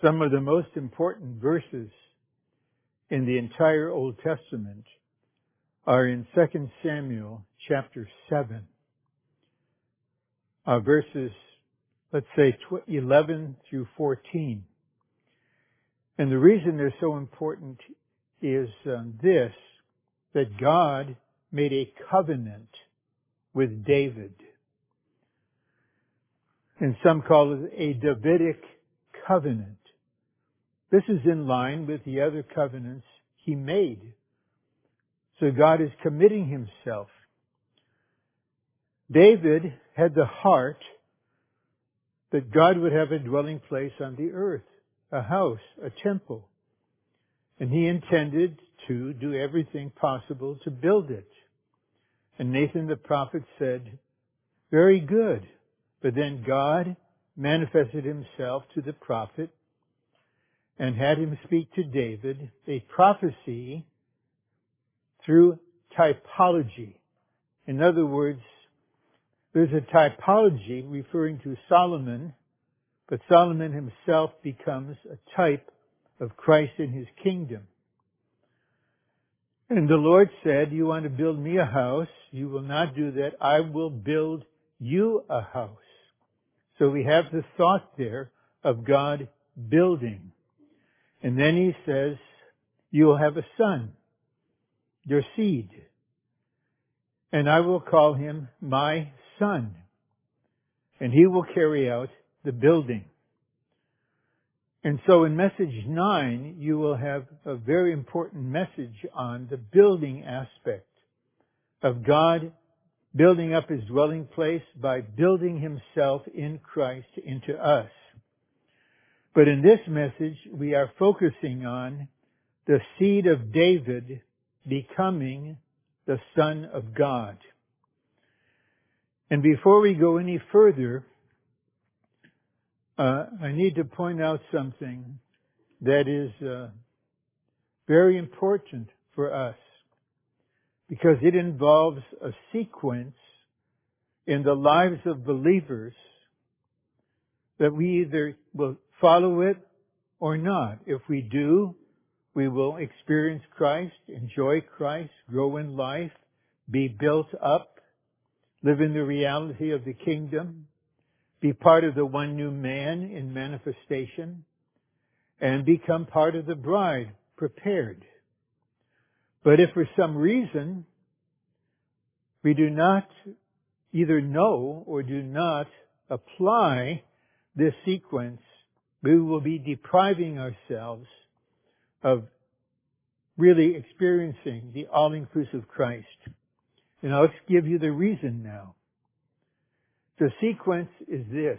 Some of the most important verses in the entire Old Testament are in 2 Samuel chapter 7. Verses, let's say, 11 through 14. And the reason they're so important is this, that God made a covenant with David. And some call it a Davidic covenant. This is in line with the other covenants he made. So God is committing himself. David had the heart that God would have a dwelling place on the earth, a house, a temple. And he intended to do everything possible to build it. And Nathan the prophet said, "Very good." But then God manifested himself to the prophet and had him speak to David a prophecy through typology. In other words, there's a typology referring to Solomon, but Solomon himself becomes a type of Christ in his kingdom. And the Lord said, "You want to build me a house? You will not do that. I will build you a house." So we have the thought there of God building. And then he says, "You will have a son, your seed, and I will call him my son, and he will carry out the building." And so in message 9, you will have a very important message on the building aspect of God building up his dwelling place by building himself in Christ into us. But in this message, we are focusing on the seed of David becoming the Son of God. And before we go any further, I need to point out something that is very important for us, because it involves a sequence in the lives of believers that we either will follow it or not. If we do, we will experience Christ, enjoy Christ, grow in life, be built up, live in the reality of the kingdom, be part of the one new man in manifestation, and become part of the bride, prepared. But if for some reason we do not either know or do not apply this sequence, we will be depriving ourselves of really experiencing the all-inclusive Christ. And I'll give you the reason now. The sequence is this.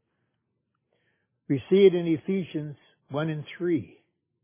We see it in Ephesians 1 and 3.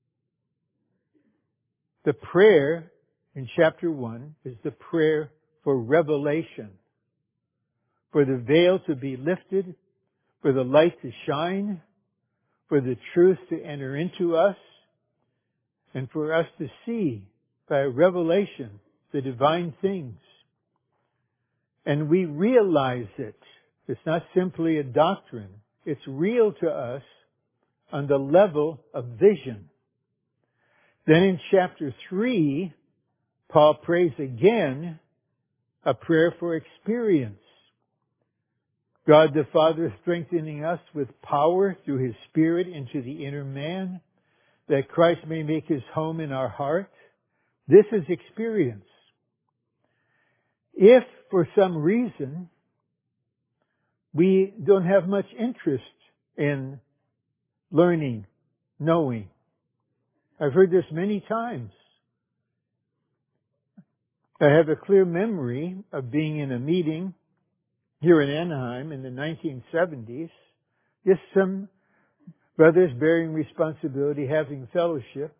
The prayer in chapter 1 is the prayer for revelation, for the veil to be lifted, for the light to shine, for the truth to enter into us, and for us to see by revelation the divine things. And we realize it. It's not simply a doctrine. It's real to us on the level of vision. Then in chapter 3, Paul prays again a prayer for experience. God the Father strengthening us with power through His Spirit into the inner man, that Christ may make His home in our heart. This is experience. If for some reason we don't have much interest in learning, knowing, I've heard this many times. I have a clear memory of being in a meeting here in Anaheim in the 1970s. Just some brothers bearing responsibility, having fellowship.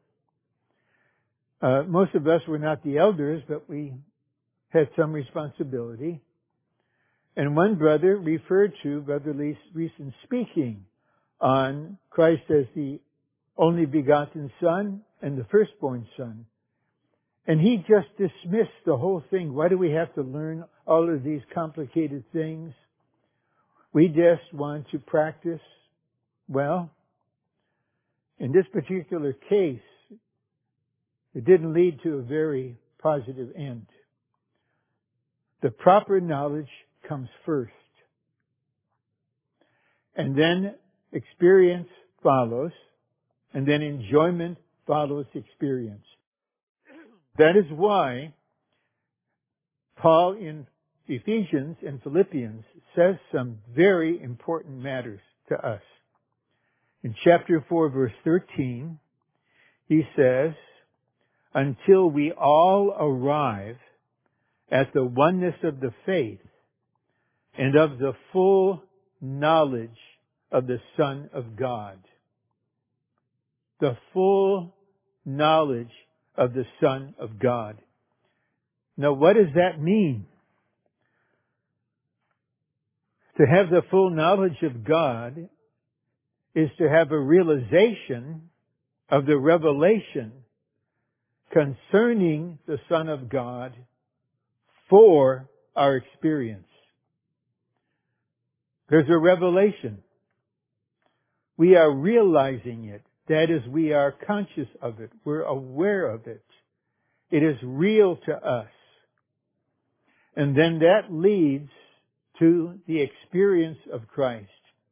Most of us were not the elders, but we had some responsibility. And one brother referred to Brother Lee's recent speaking on Christ as the only begotten Son and the firstborn Son. And he just dismissed the whole thing. Why do we have to learn all of these complicated things? We just want to practice. Well, In this particular case, it didn't lead to a very positive end. The proper knowledge comes first. And then experience follows. And then enjoyment follows experience. That is why Paul in Ephesians and Philippians says some very important matters to us. In chapter 4, verse 13, he says, until we all arrive at the oneness of the faith and of the full knowledge of the Son of God. The full knowledge of the Son of God. Now, what does that mean? To have the full knowledge of God is to have a realization of the revelation concerning the Son of God for our experience. There's a revelation. We are realizing it. That is, we are conscious of it. We're aware of it. It is real to us. And then that leads to the experience of Christ.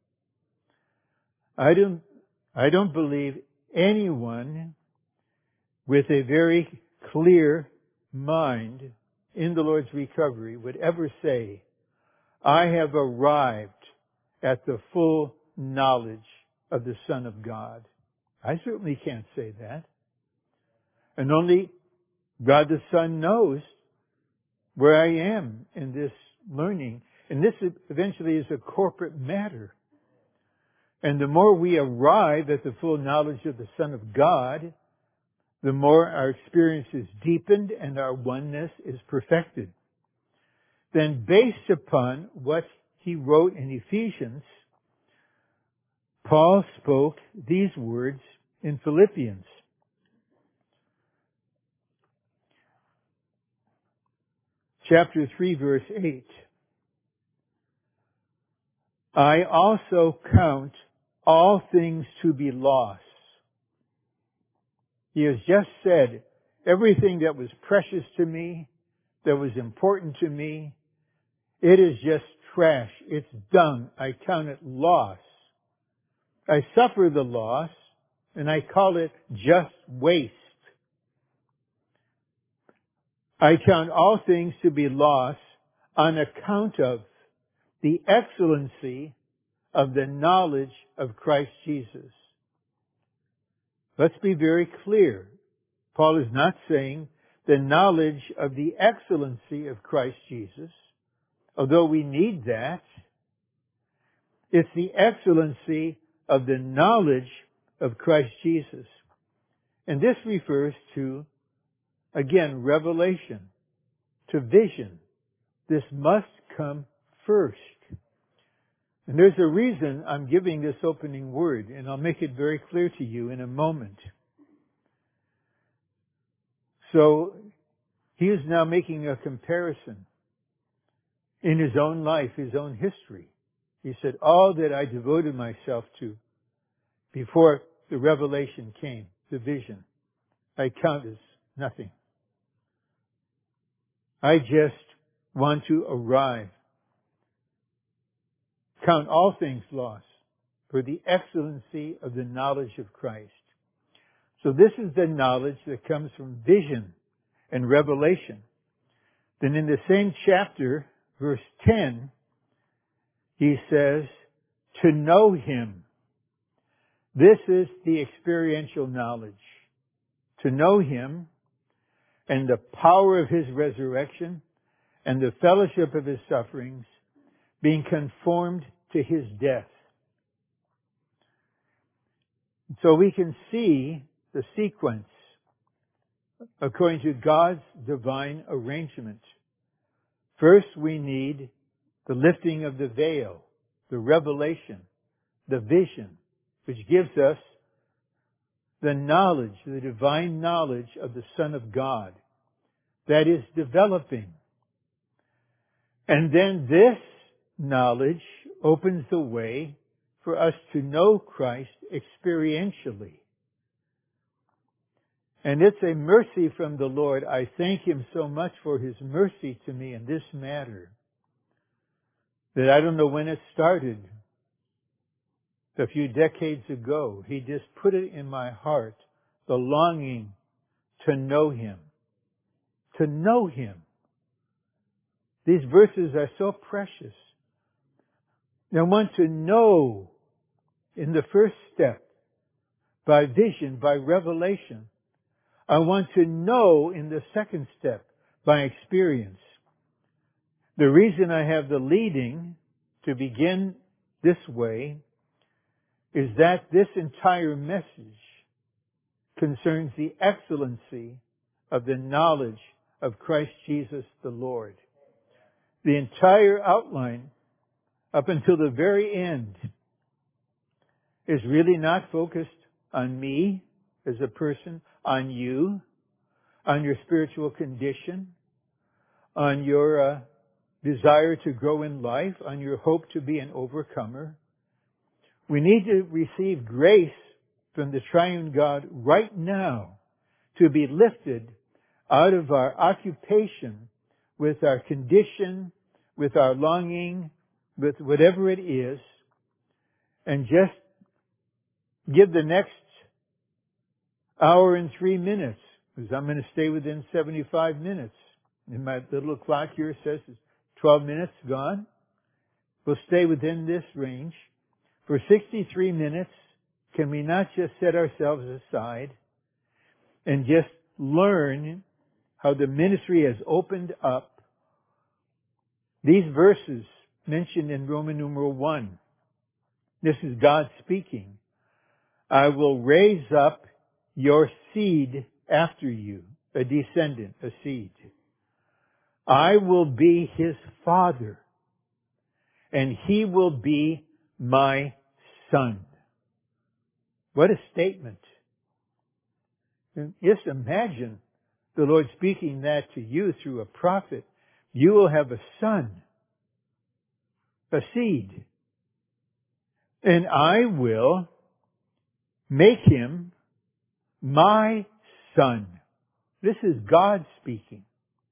I don't believe anyone with a very clear mind in the Lord's recovery would ever say, I have arrived at the full knowledge of the Son of God. I certainly can't say that. And only God the Son knows where I am in this learning. And this eventually is a corporate matter. And the more we arrive at the full knowledge of the Son of God, the more our experience is deepened and our oneness is perfected. Then based upon what he wrote in Ephesians, Paul spoke these words in Philippians. Chapter 3, verse 8. I also count all things to be loss. He has just said, everything that was precious to me, that was important to me, it is just trash. It's dung. I count it loss. I suffer the loss, and I call it just waste. I count all things to be loss on account of the excellency of the knowledge of Christ Jesus. Let's be very clear. Paul is not saying the knowledge of the excellency of Christ Jesus, although we need that. It's the excellency of the knowledge of Christ Jesus. And this refers to, again, revelation, to vision. This must come first. And there's a reason I'm giving this opening word, and I'll make it very clear to you in a moment. So, he is now making a comparison in his own life, his own history. He said, all that I devoted myself to before the revelation came, the vision, I count as nothing. I just want to arrive. Count all things lost for the excellency of the knowledge of Christ. So this is the knowledge that comes from vision and revelation. Then in the same chapter, verse 10, he says, to know Him. This is the experiential knowledge. To know Him and the power of His resurrection and the fellowship of His sufferings, being conformed to His death. So we can see the sequence according to God's divine arrangement. First, we need the lifting of the veil, the revelation, the vision, which gives us the knowledge, the divine knowledge of the Son of God that is developing. And then this knowledge opens the way for us to know Christ experientially. And it's a mercy from the Lord. I thank Him so much for His mercy to me in this matter, that I don't know when it started. A few decades ago, He just put it in my heart, the longing to know Him. To know Him. These verses are so precious. I want to know in the first step, by vision, by revelation. I want to know in the second step, by experience. The reason I have the leading to begin this way is that this entire message concerns the excellency of the knowledge of Christ Jesus the Lord. The entire outline, up until the very end, is really not focused on me as a person, on you, on your spiritual condition, on your desire to grow in life, on your hope to be an overcomer. We need to receive grace from the triune God right now to be lifted out of our occupation with our condition, with our longing, with whatever it is, and just give the next hour and 3 minutes, because I'm going to stay within 75 minutes. And my little clock here says it's 12 minutes gone. We'll stay within this range. For 63 minutes, can we not just set ourselves aside and just learn how the ministry has opened up? These verses mentioned in Roman numeral 1. This is God speaking. I will raise up your seed after you, a descendant, a seed. I will be his father, and he will be my son. What a statement. Just imagine the Lord speaking that to you through a prophet. You will have a son, a seed, and I will make him my son. This is God speaking.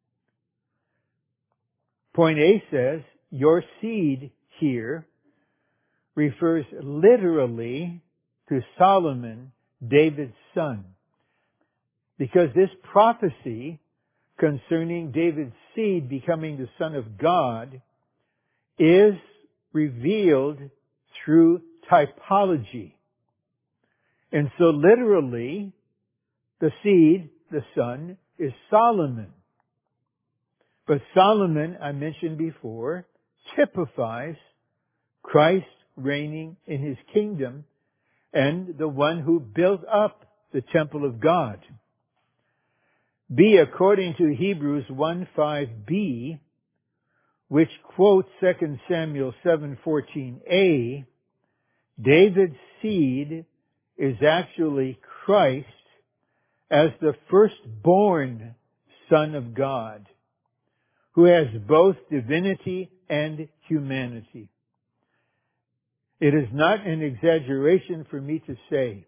Point A says, your seed here refers literally to Solomon, David's son. Because this prophecy concerning David's seed becoming the Son of God is revealed through typology. And so literally, the seed, the son, is Solomon. But Solomon, I mentioned before, typifies Christ reigning in his kingdom and the one who built up the temple of God. B, according to Hebrews 1:5b, which quotes 2 Samuel 7:14a, David's seed is actually Christ as the firstborn Son of God, who has both divinity and humanity. It is not an exaggeration for me to say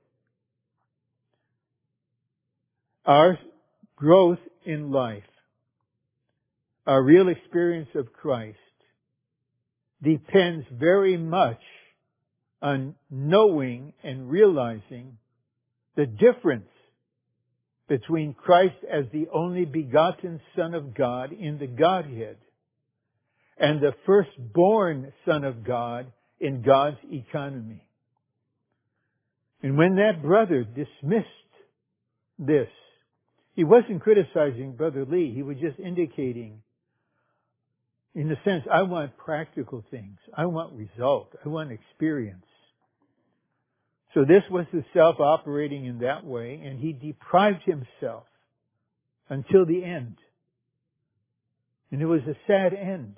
our growth in life, our real experience of Christ, depends very much on knowing and realizing the difference between Christ as the only begotten Son of God in the Godhead and the firstborn Son of God in God's economy. And when that brother dismissed this, he wasn't criticizing Brother Lee. He was just indicating, in a sense, I want practical things. I want result. I want experience. So this was the self operating in that way, and he deprived himself until the end. And it was a sad end.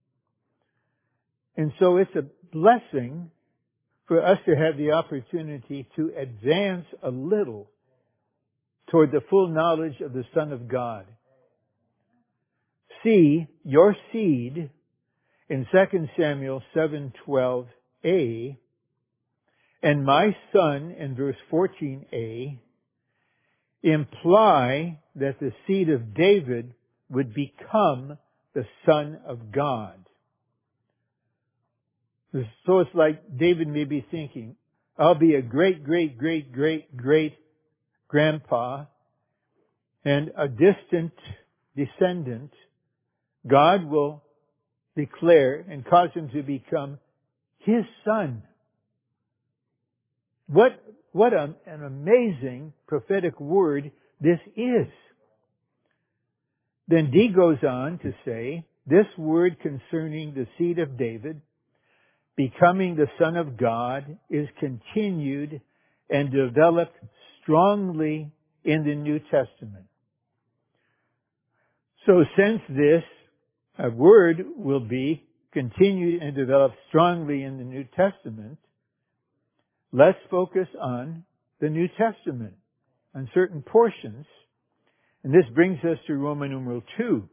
And so it's a blessing for us to have the opportunity to advance a little toward the full knowledge of the Son of God. See, your seed in 2 Samuel 7:12a, and my son in verse 14a, imply that the seed of David would become the Son of God. So it's like David may be thinking, I'll be a great, great, great, great, great grandpa and a distant descendant. God will declare and cause him to become his son. What an amazing prophetic word this is. Then D goes on to say, this word concerning the seed of David becoming the Son of God is continued and developed strongly in the New Testament. So since this word will be continued and developed strongly in the New Testament, let's focus on the New Testament, on certain portions. And this brings us to Roman numeral 2.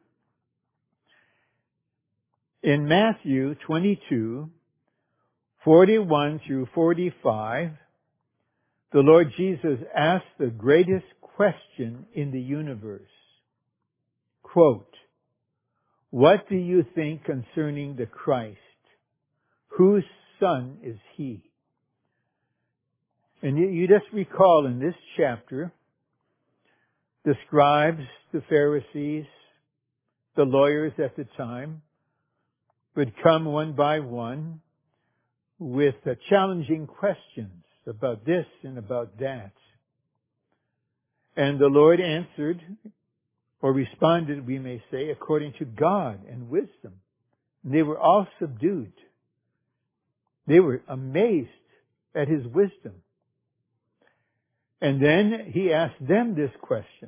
In Matthew 22, 41 through 45, the Lord Jesus asked the greatest question in the universe. Quote, what do you think concerning the Christ? Whose son is he? And you just recall in this chapter, the scribes, the Pharisees, the lawyers at the time would come one by one with challenging questions about this and about that. And the Lord answered, or responded, we may say, according to God and wisdom. And they were all subdued. They were amazed at His wisdom. And then He asked them this question.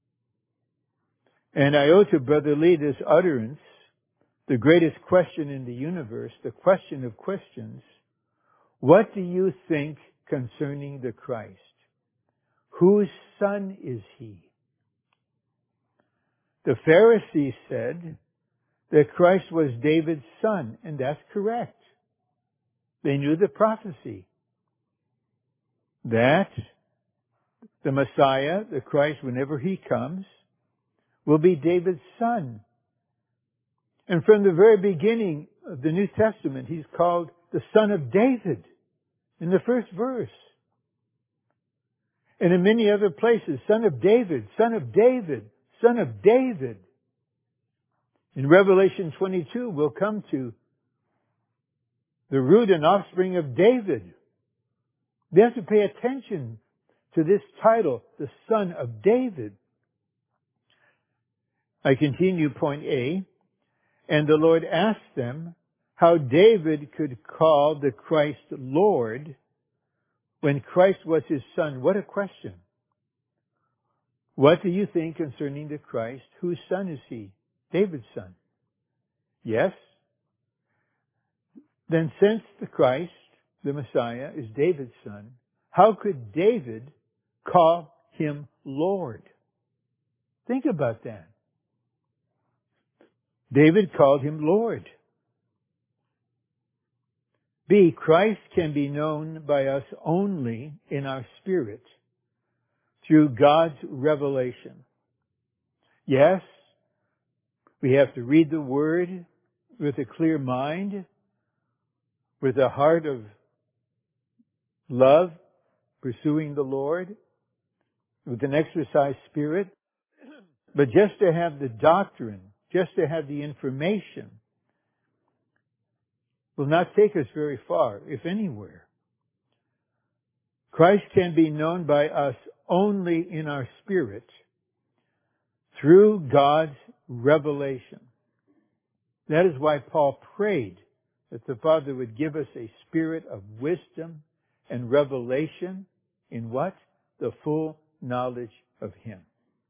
And I owe to Brother Lee this utterance, the greatest question in the universe, the question of questions. What do you think concerning the Christ? Whose son is he? The Pharisees said that Christ was David's son, and that's correct. They knew the prophecy that the Messiah, the Christ, whenever he comes, will be David's son. And from the very beginning of the New Testament, he's called the Son of David in the first verse. And in many other places, Son of David, Son of David, Son of David. In Revelation 22, we'll come to the root and offspring of David. We have to pay attention to this title, the Son of David. I continue point A. And the Lord asked them how David could call the Christ Lord when Christ was his son. What a question. What do you think concerning the Christ? Whose son is he? David's son. Yes? Then since the Christ, the Messiah, is David's son, how could David call him Lord? Think about that. David called him Lord. B, Christ can be known by us only in our spirit through God's revelation. Yes, we have to read the Word with a clear mind, with a heart of love, pursuing the Lord, with an exercised spirit. But just to have the doctrine, just to have the information, will not take us very far, if anywhere. Christ can be known by us only in our spirit through God's revelation. That is why Paul prayed that the Father would give us a spirit of wisdom and revelation in what? The full knowledge of Him.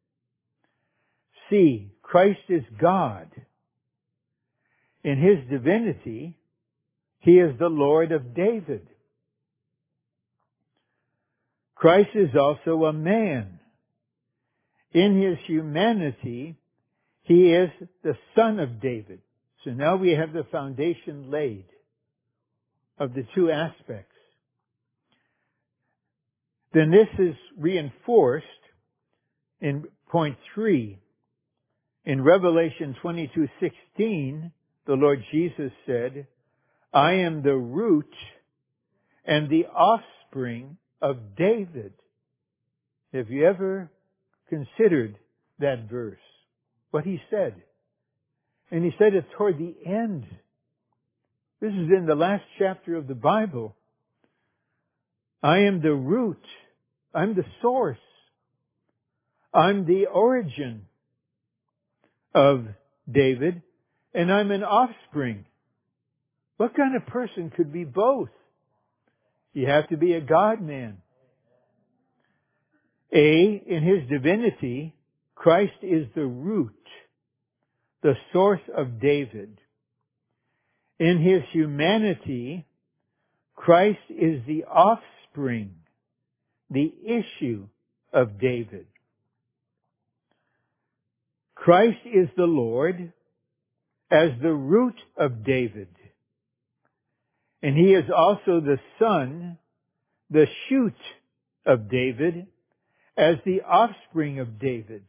C, Christ is God. In His divinity, He is the Lord of David. Christ is also a man. In His humanity, He is the Son of David. So now we have the foundation laid of the two aspects. Then this is reinforced in point 3, in Revelation 22:16, the Lord Jesus said, I am the root and the offspring of David. Have you ever considered that verse? What he said? And he said it toward the end. This is in the last chapter of the Bible. I am the root. I'm the source. I'm the origin of David, and I'm an offspring. What kind of person could be both? You have to be a God-man. In his divinity, Christ is the root, the source of David. In his humanity, Christ is the offspring, the issue of David. Christ is the Lord as the root of David. And he is also the Son, the shoot of David, as the offspring of David.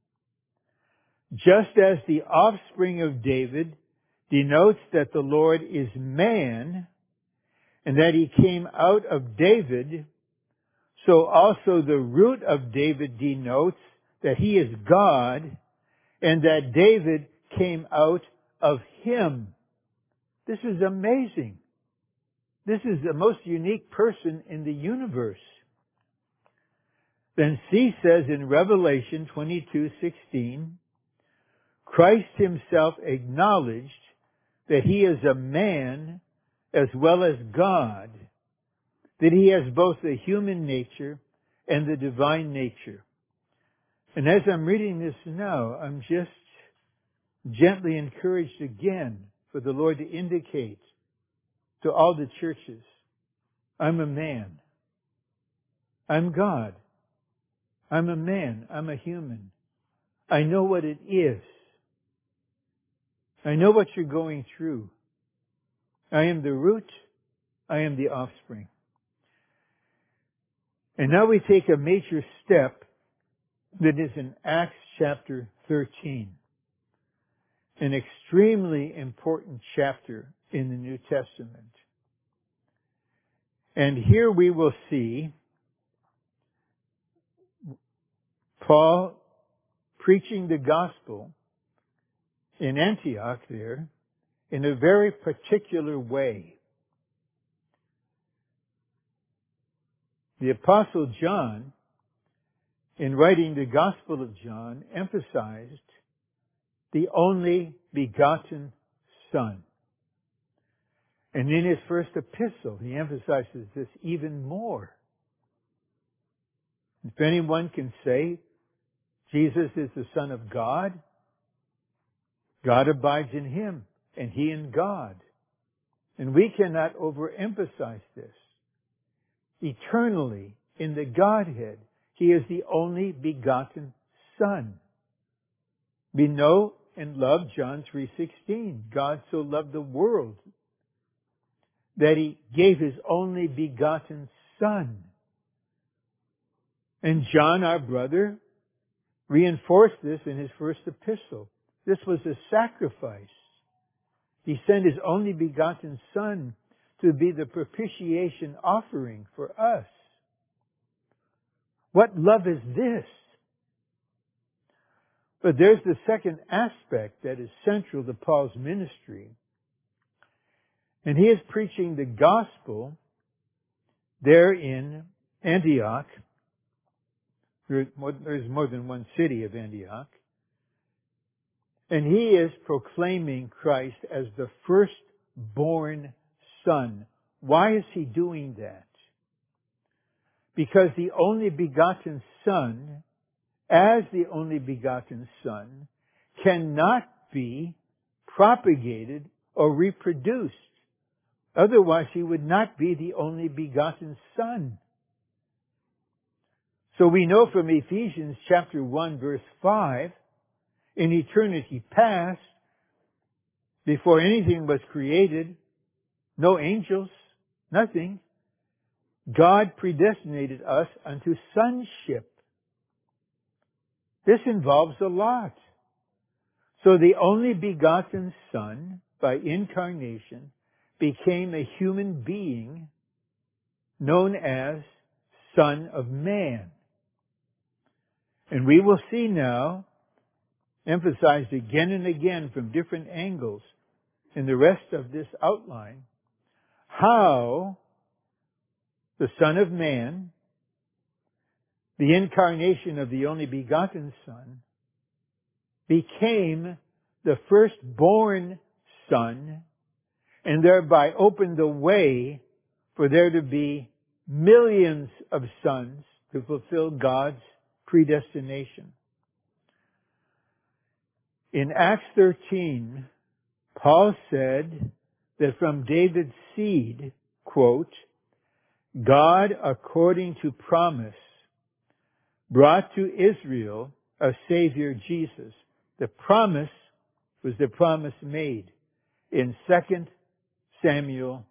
Just as the offspring of David denotes that the Lord is man, and that he came out of David, so also the root of David denotes that he is God, and that David came out of him. This is amazing. This is the most unique person in the universe. Then C says in Revelation 22:16, Christ himself acknowledged that he is a man as well as God, that he has both the human nature and the divine nature. And as I'm reading this now, I'm just gently encouraged again for the Lord to indicate to all the churches, I'm a man. I'm God. I'm a man. I'm a human. I know what it is. I know what you're going through. I am the root. I am the offspring. And now we take a major step that is in Acts chapter 13. An extremely important chapter in the New Testament. And here we will see Paul preaching the gospel in Antioch there in a very particular way. The Apostle John, in writing the Gospel of John, emphasized the only begotten Son. And in his first epistle, he emphasizes this even more. If anyone can say Jesus is the Son of God, God abides in him, and he in God. And we cannot overemphasize this. Eternally, in the Godhead, he is the only begotten Son. We know and love John 3:16. God so loved the world that he gave his only begotten Son. And John, our brother, reinforced this in his first epistle. This was a sacrifice. He sent his only begotten Son to be the propitiation offering for us. What love is this? But there's the second aspect that is central to Paul's ministry. And he is preaching the gospel there in Antioch. There's more than one city of Antioch. And he is proclaiming Christ as the firstborn Son. Why is he doing that? Because the only begotten Son, as the only begotten Son, cannot be propagated or reproduced. Otherwise, he would not be the only begotten Son. So we know from Ephesians chapter 1 verse 5, in eternity past, before anything was created, no angels, nothing, God predestinated us unto sonship. This involves a lot. So the only begotten Son, by incarnation, became a human being known as Son of Man. And we will see now, emphasized again and again from different angles in the rest of this outline, how the Son of Man, the incarnation of the only begotten Son, became the firstborn Son, and thereby opened the way for there to be millions of sons to fulfill God's predestination. In Acts 13, Paul said that from David's seed, quote, God, according to promise, brought to Israel a Savior, Jesus. The promise was the promise made in 2 Samuel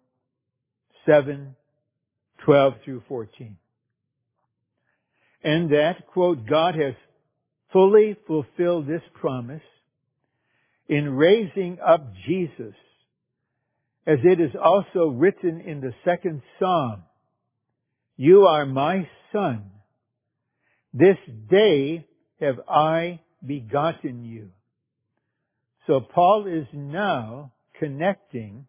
7:12 through 14. And that, quote, God has fully fulfilled this promise in raising up Jesus, as it is also written in the 2nd Psalm, You are my Son. This day have I begotten you. So Paul is now connecting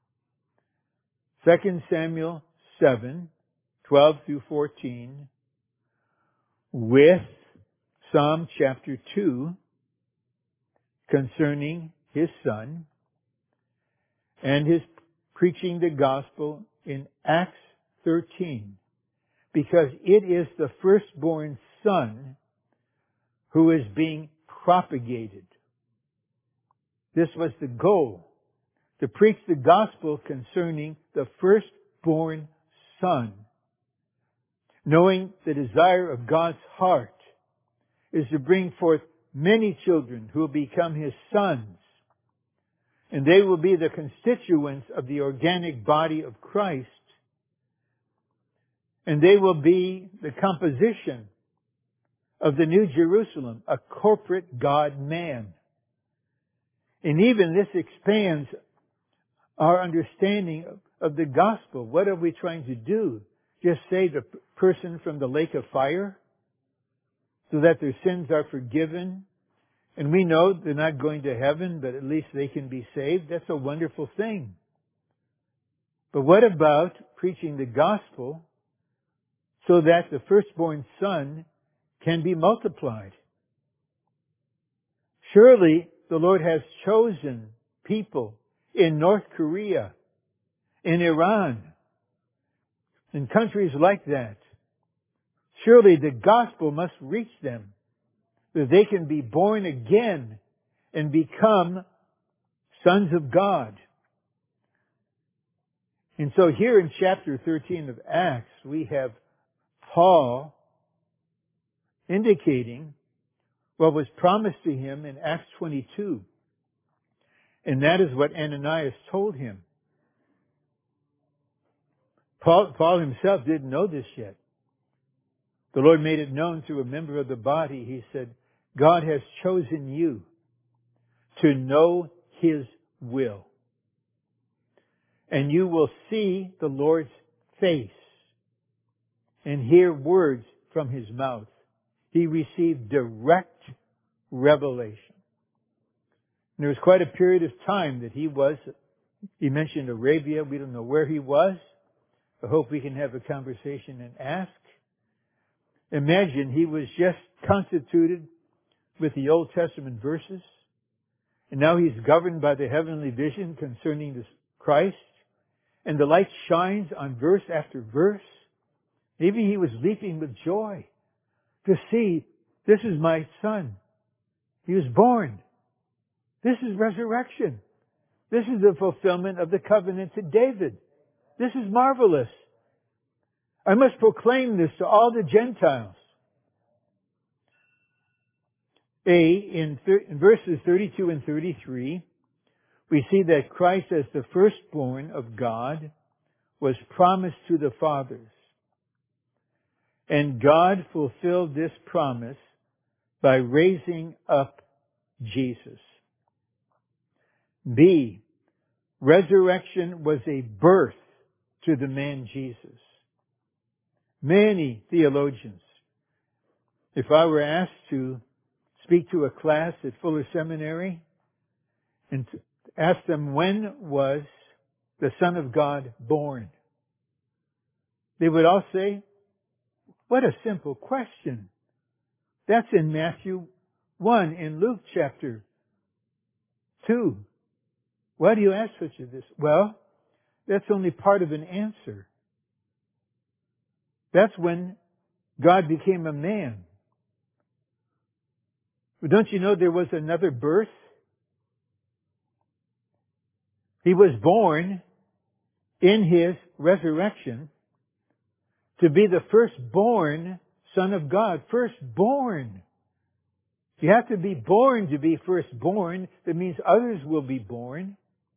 2 Samuel 7:12 through 14 with Psalm chapter 2 concerning his Son and his preaching the gospel in Acts 13, because it is the firstborn Son who is being propagated. This was the goal, to preach the gospel concerning the firstborn Son, knowing the desire of God's heart is to bring forth many children who will become His sons, and they will be the constituents of the organic body of Christ, and they will be the composition of the New Jerusalem, a corporate God-man. And even this expands our understanding of the gospel. What are we trying to do? Just save a person from the lake of fire so that their sins are forgiven? And we know they're not going to heaven, but at least they can be saved. That's a wonderful thing. But what about preaching the gospel so that the firstborn Son can be multiplied? Surely the Lord has chosen people in North Korea, in Iran, in countries like that. Surely the gospel must reach them, that they can be born again and become sons of God. And so here in chapter 13 of Acts, we have Paul indicating what was promised to him in Acts 22. And that is what Ananias told him. Paul himself didn't know this yet. The Lord made it known through a member of the body. He said, God has chosen you to know His will. And you will see the Lord's face and hear words from His mouth. He received direct revelation. And there was quite a period of time that he mentioned Arabia. We don't know where he was. I hope we can have a conversation and ask. Imagine he was just constituted with the Old Testament verses, and now he's governed by the heavenly vision concerning this Christ, and the light shines on verse after verse. Maybe he was leaping with joy to see, this is my Son. He was born. This is resurrection. This is the fulfillment of the covenant to David. This is marvelous. I must proclaim this to all the Gentiles. In verses 32 and 33, we see that Christ as the firstborn of God was promised to the fathers. And God fulfilled this promise by raising up Jesus. B, resurrection was a birth to the man Jesus. Many theologians, if I were asked to speak to a class at Fuller Seminary and to ask them when was the Son of God born, they would all say, what a simple question. That's in Matthew 1, in Luke chapter 2. Why do you ask such of this? Well, that's only part of an answer. That's when God became a man. But don't you know there was another birth? He was born in His resurrection to be the firstborn Son of God. Firstborn. You have to be born to be firstborn. That means others will be born.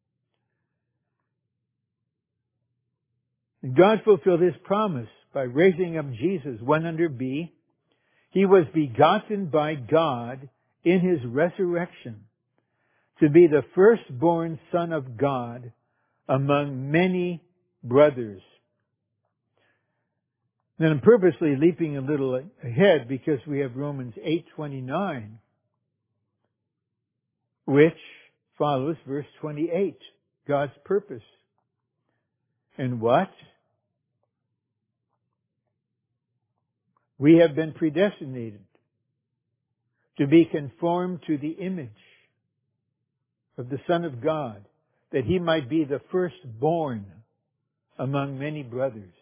And God fulfilled His promise by raising up Jesus. 1 under B. He was begotten by God in His resurrection to be the firstborn Son of God among many brothers. Then I'm purposely leaping a little ahead because we have Romans 8:29, which follows verse 28, God's purpose. And what? We have been predestinated to be conformed to the image of the Son of God, that He might be the firstborn among many brothers.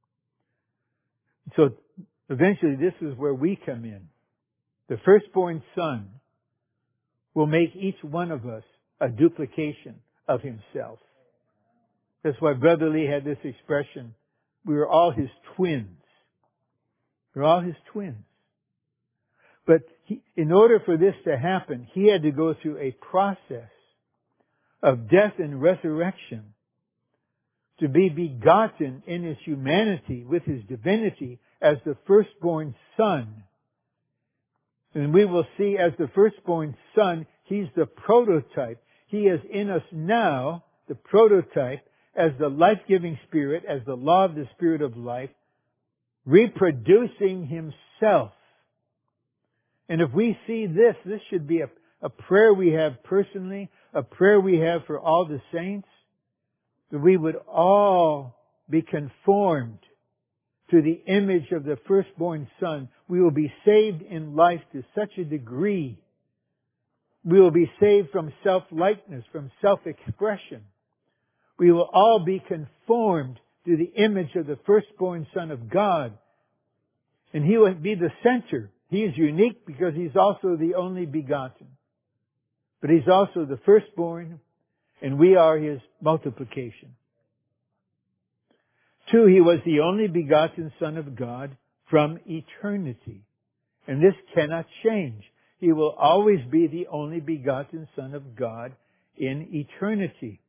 So eventually this is where we come in. The firstborn Son will make each one of us a duplication of Himself. That's why Brother Lee had this expression, we are all His twins. We're all His twins. But in order for this to happen, He had to go through a process of death and resurrection to be begotten in His humanity with His divinity as the firstborn Son. And we will see as the firstborn Son, He's the prototype. He is in us now, the prototype, as the life-giving Spirit, as the law of the Spirit of life, reproducing Himself. And if we see this should be a prayer we have personally, a prayer we have for all the saints, that we would all be conformed to the image of the firstborn Son. We will be saved in life to such a degree. We will be saved from self-likeness, from self-expression. We will all be conformed to the image of the firstborn Son of God. And He will be the center. He is unique because He's also the only begotten. But He's also the firstborn, and we are His multiplication. 2, He was the only begotten Son of God from eternity. And this cannot change. He will always be the only begotten Son of God in eternity.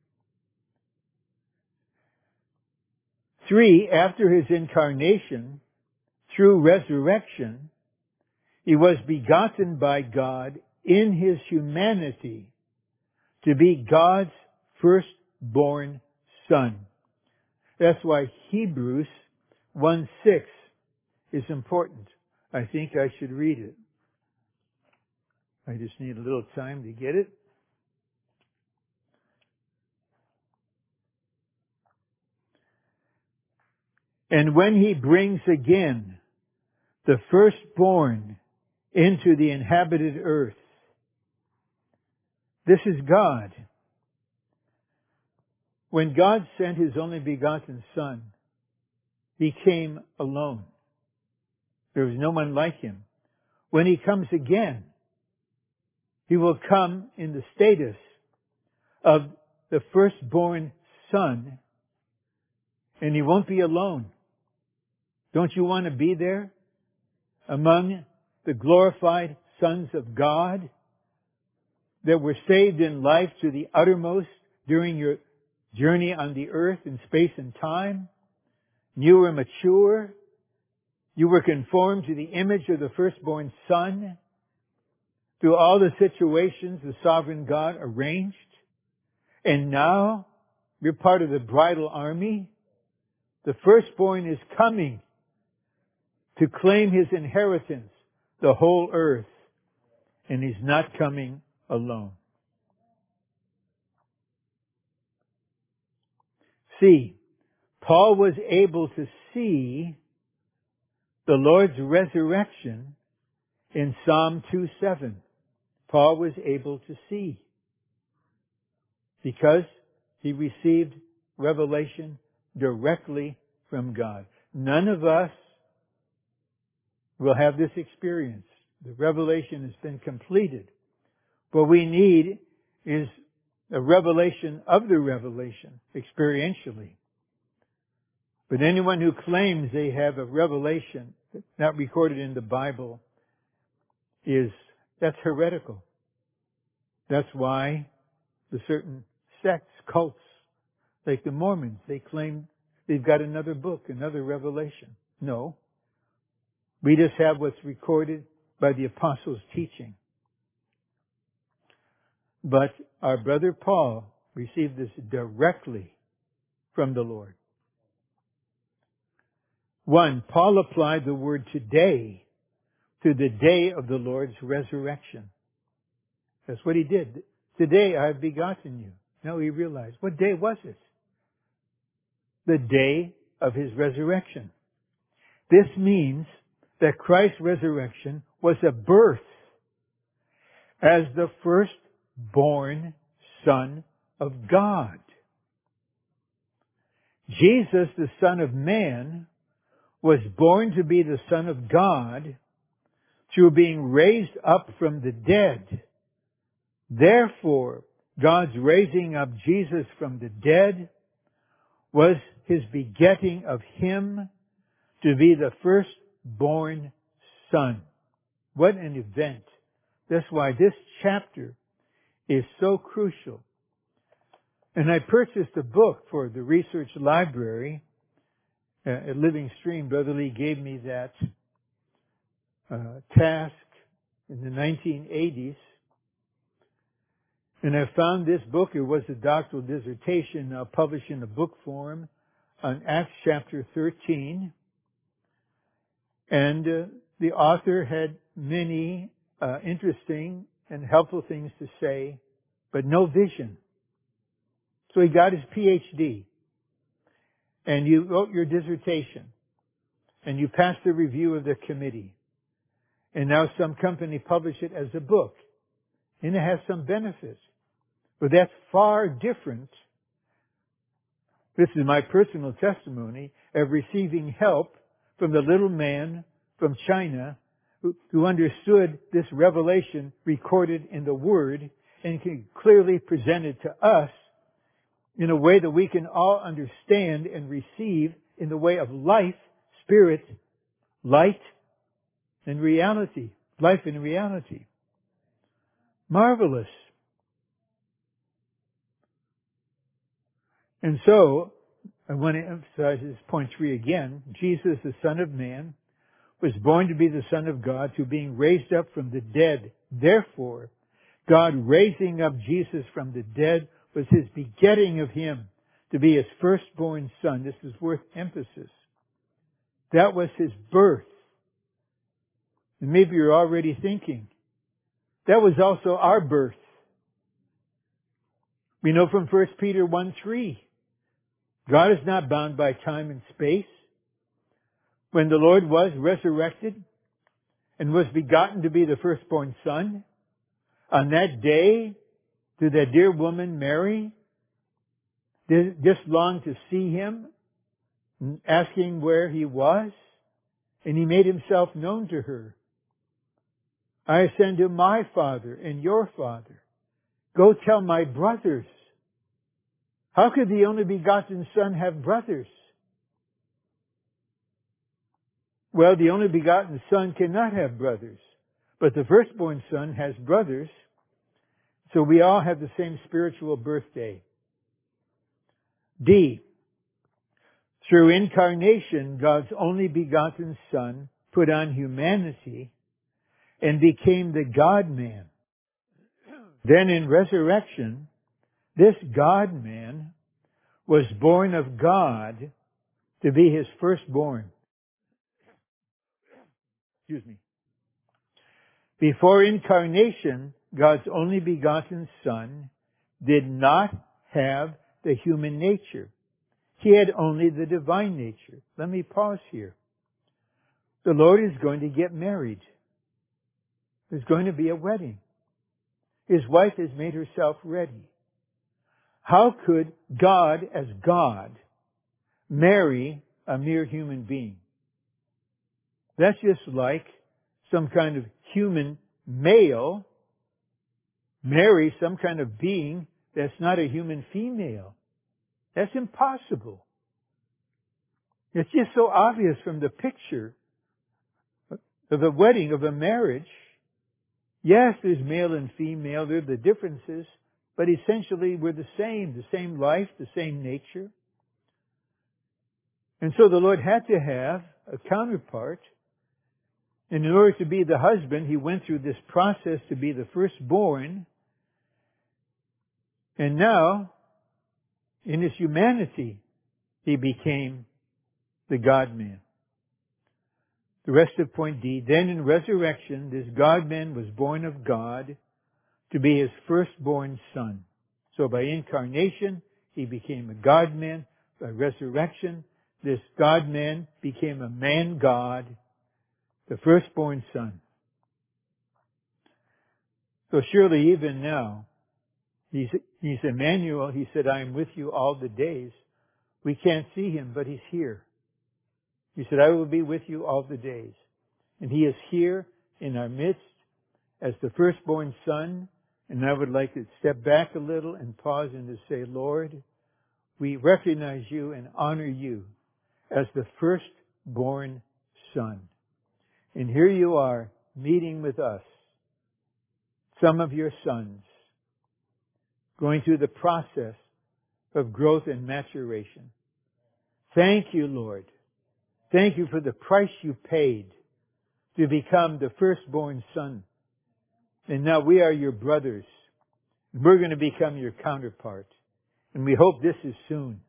3, after His incarnation, through resurrection, He was begotten by God in His humanity to be God's firstborn Son. That's why Hebrews 1:6 is important. I think I should read it. I just need a little time to get it. And when He brings again the firstborn into the inhabited earth, this is God. When God sent His only begotten Son, He came alone. There was no one like Him. When He comes again, He will come in the status of the firstborn Son, and He won't be alone. Don't you want to be there among the glorified sons of God that were saved in life to the uttermost during your journey on the earth in space and time? You were mature. You were conformed to the image of the firstborn Son. through all the situations the sovereign God arranged. And now we're part of the bridal army. The firstborn is coming to claim his inheritance, the whole earth. And he's not coming alone. See, Paul was able to see the Lord's resurrection in Psalm 2:7. Paul was able to see because he received revelation directly from God. None of us will have this experience. The revelation has been completed. What we need is a revelation of the revelation, experientially. But anyone who claims they have a revelation not recorded in the Bible that's heretical. That's why the certain sects, cults, like the Mormons, they claim they've got another book, another revelation. No. We just have what's recorded by the apostles' teaching. But our brother Paul received this directly from the Lord. 1, Paul applied the word today to the day of the Lord's resurrection. That's what he did. Today I have begotten you. Now he realized, what day was it? The day of his resurrection. This means that Christ's resurrection was a birth as the firstborn Son of God. Jesus, the Son of Man, was born to be the Son of God through being raised up from the dead. Therefore, God's raising up Jesus from the dead was his begetting of him to be the firstborn Son. What an event. That's why this chapter is so crucial. And I purchased a book for the research library at Living Stream. Brother Lee gave me that task in the 1980s. And I found this book. It was a doctoral dissertation published in a book form on Acts chapter 13. And the author had many interesting and helpful things to say, but no vision. So he got his PhD. And you wrote your dissertation. And you passed the review of the committee. And now some company published it as a book. And it has some benefits. But that's far different. This is my personal testimony of receiving help from the little man from China who understood this revelation recorded in the Word and can clearly present it to us in a way that we can all understand and receive in the way of life, spirit, light, and reality. Life and reality. Marvelous. And so, I want to emphasize this point 3 again. Jesus, the Son of Man, was born to be the Son of God through being raised up from the dead. Therefore, God raising up Jesus from the dead was his begetting of him to be his firstborn Son. This is worth emphasis. That was his birth. And maybe you're already thinking, that was also our birth. We know from 1 Peter 1:3, God is not bound by time and space. When the Lord was resurrected and was begotten to be the firstborn Son, on that day, did that dear woman Mary just long to see him, asking where he was? And he made himself known to her. I ascend to my Father and your Father. Go tell my brothers. How could the only begotten Son have brothers? Well, the only begotten Son cannot have brothers. But the firstborn Son has brothers. So we all have the same spiritual birthday. D. Through incarnation, God's only begotten Son put on humanity and became the God-man. Then in resurrection, this God-man was born of God to be His firstborn. Excuse me. Before incarnation, God's only begotten Son did not have the human nature. He had only the divine nature. Let me pause here. The Lord is going to get married. There's going to be a wedding. His wife has made herself ready. How could God, as God, marry a mere human being? That's just like some kind of human male marry some kind of being that's not a human female. That's impossible. It's just so obvious from the picture of a wedding, of a marriage. Yes, there's male and female, there are the differences, but essentially we're the same life, the same nature. And so the Lord had to have a counterpart. And in order to be the husband, He went through this process to be the firstborn. And now, in His humanity, He became the God-man. The rest of point D, then in resurrection, this God-man was born of God to be His firstborn Son. So by incarnation, He became a God-man. By resurrection, this God-man became a man-God, the firstborn Son. So surely even now, He's Emmanuel. He said, I am with you all the days. We can't see Him, but He's here. He said, I will be with you all the days. And He is here in our midst as the firstborn Son. And I would like to step back a little and pause and to say, Lord, we recognize You and honor You as the firstborn Son. And here You are meeting with us, some of Your sons, going through the process of growth and maturation. Thank You, Lord. Thank You for the price You paid to become the firstborn Son. And now we are Your brothers. We're going to become Your counterpart. And we hope this is soon.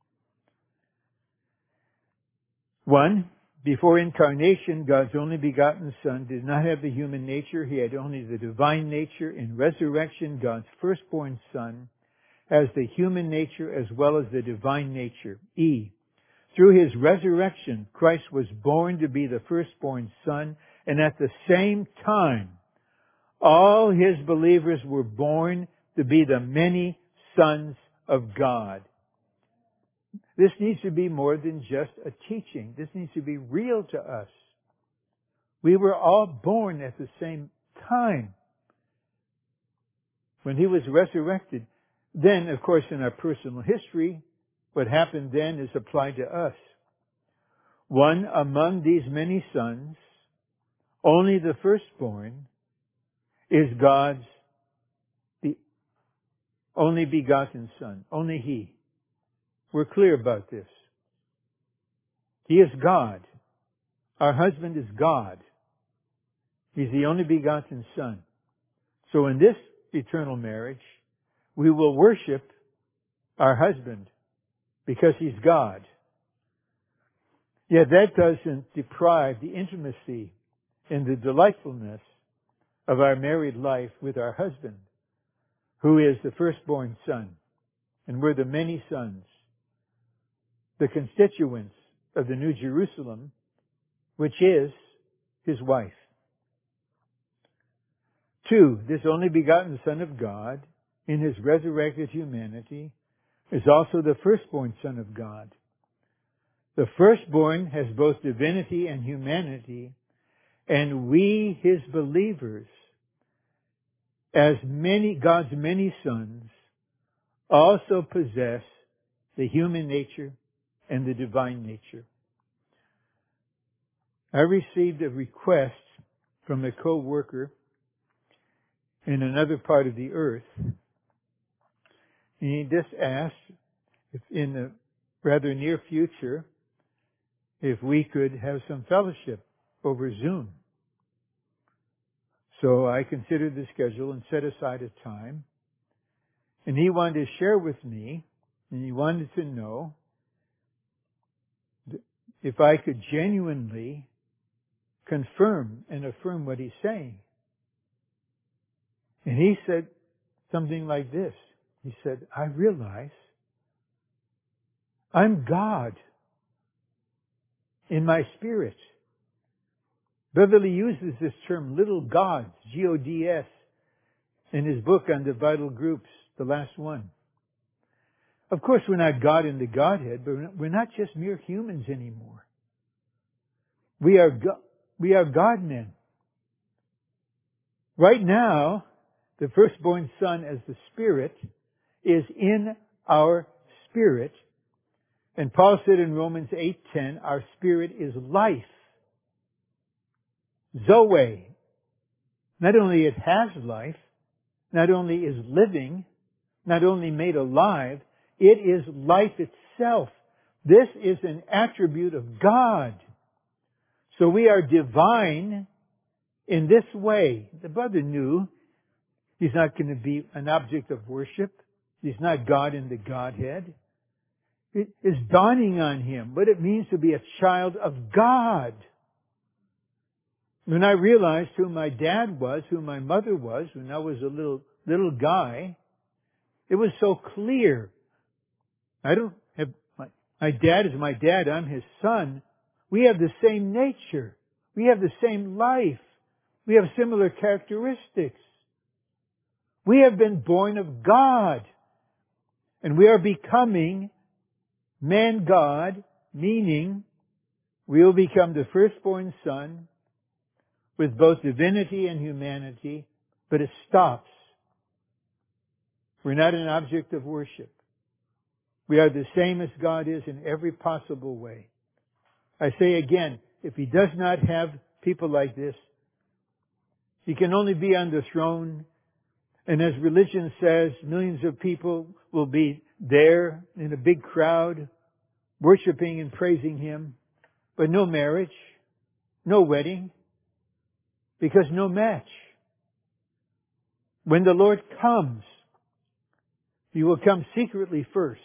1, before incarnation, God's only begotten Son did not have the human nature. He had only the divine nature. In resurrection, God's firstborn Son has the human nature as well as the divine nature. E, through His resurrection, Christ was born to be the firstborn Son, and at the same time, all His believers were born to be the many sons of God. This needs to be more than just a teaching. This needs to be real to us. We were all born at the same time when He was resurrected. Then, of course, in our personal history, what happened then is applied to us. 1, among these many sons, only the firstborn is God's the only begotten Son. Only He. We're clear about this. He is God. Our husband is God. He's the only begotten Son. So in this eternal marriage, we will worship our husband because He's God. Yet that doesn't deprive the intimacy and the delightfulness of our married life with our husband, who is the firstborn Son. And we're the many sons, the constituents of the New Jerusalem, which is His wife. 2, this only begotten Son of God, in His resurrected humanity, is also the firstborn Son of God. The firstborn has both divinity and humanity, and we, His believers, as God's many sons, also possess the human nature and the divine nature. I received a request from a co-worker in another part of the earth. And he just asked if in the rather near future, if we could have some fellowship over Zoom. So I considered the schedule and set aside a time. And he wanted to share with me, and he wanted to know if I could genuinely confirm and affirm what he's saying. And he said something like this. He said, I realize I'm God in my spirit. Beverly uses this term, little gods, G-O-D-S, in his book on the vital groups, the last one. Of course, we're not God in the Godhead, but we're not just mere humans anymore. We are God-men. Right now, the firstborn Son as the Spirit is in our spirit. And Paul said in Romans 8:10, our spirit is life. Zoe. Not only it has life, not only is living, not only made alive, it is life itself. This is an attribute of God. So we are divine in this way. The brother knew he's not going to be an object of worship. He's not God in the Godhead. It is dawning on him what it means to be a child of God. When I realized who my dad was, who my mother was, when I was a little guy, it was so clear. I don't have, my dad is my dad, I'm his son. We have the same nature. We have the same life. We have similar characteristics. We have been born of God. And we are becoming man-God, meaning we will become the firstborn Son with both divinity and humanity, but it stops. We're not an object of worship. We are the same as God is in every possible way. I say again, if He does not have people like this, He can only be on the throne. And as religion says, millions of people will be there in a big crowd, worshiping and praising Him, but no marriage, no wedding, because no match. When the Lord comes, He will come secretly first,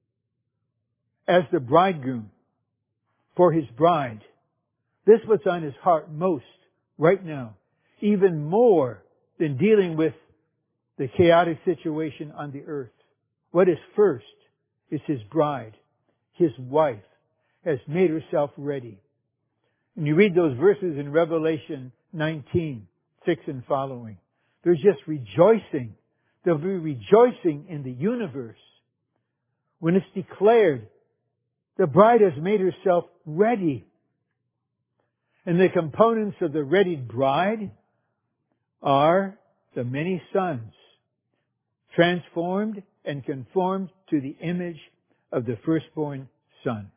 as the bridegroom for His bride. This is what's on His heart most right now, even more than dealing with the chaotic situation on the earth. What is first is His bride, His wife, has made herself ready. And you read those verses in Revelation 19, 6 and following. There's just rejoicing. There'll be rejoicing in the universe when it's declared the bride has made herself ready. And the components of the readied bride are the many sons, transformed and conformed to the image of the firstborn Son.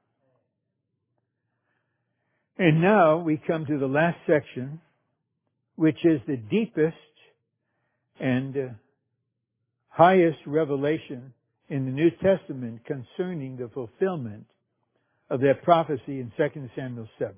And now we come to the last section, which is the deepest and highest revelation in the New Testament concerning the fulfillment of that prophecy in 2 Samuel 7.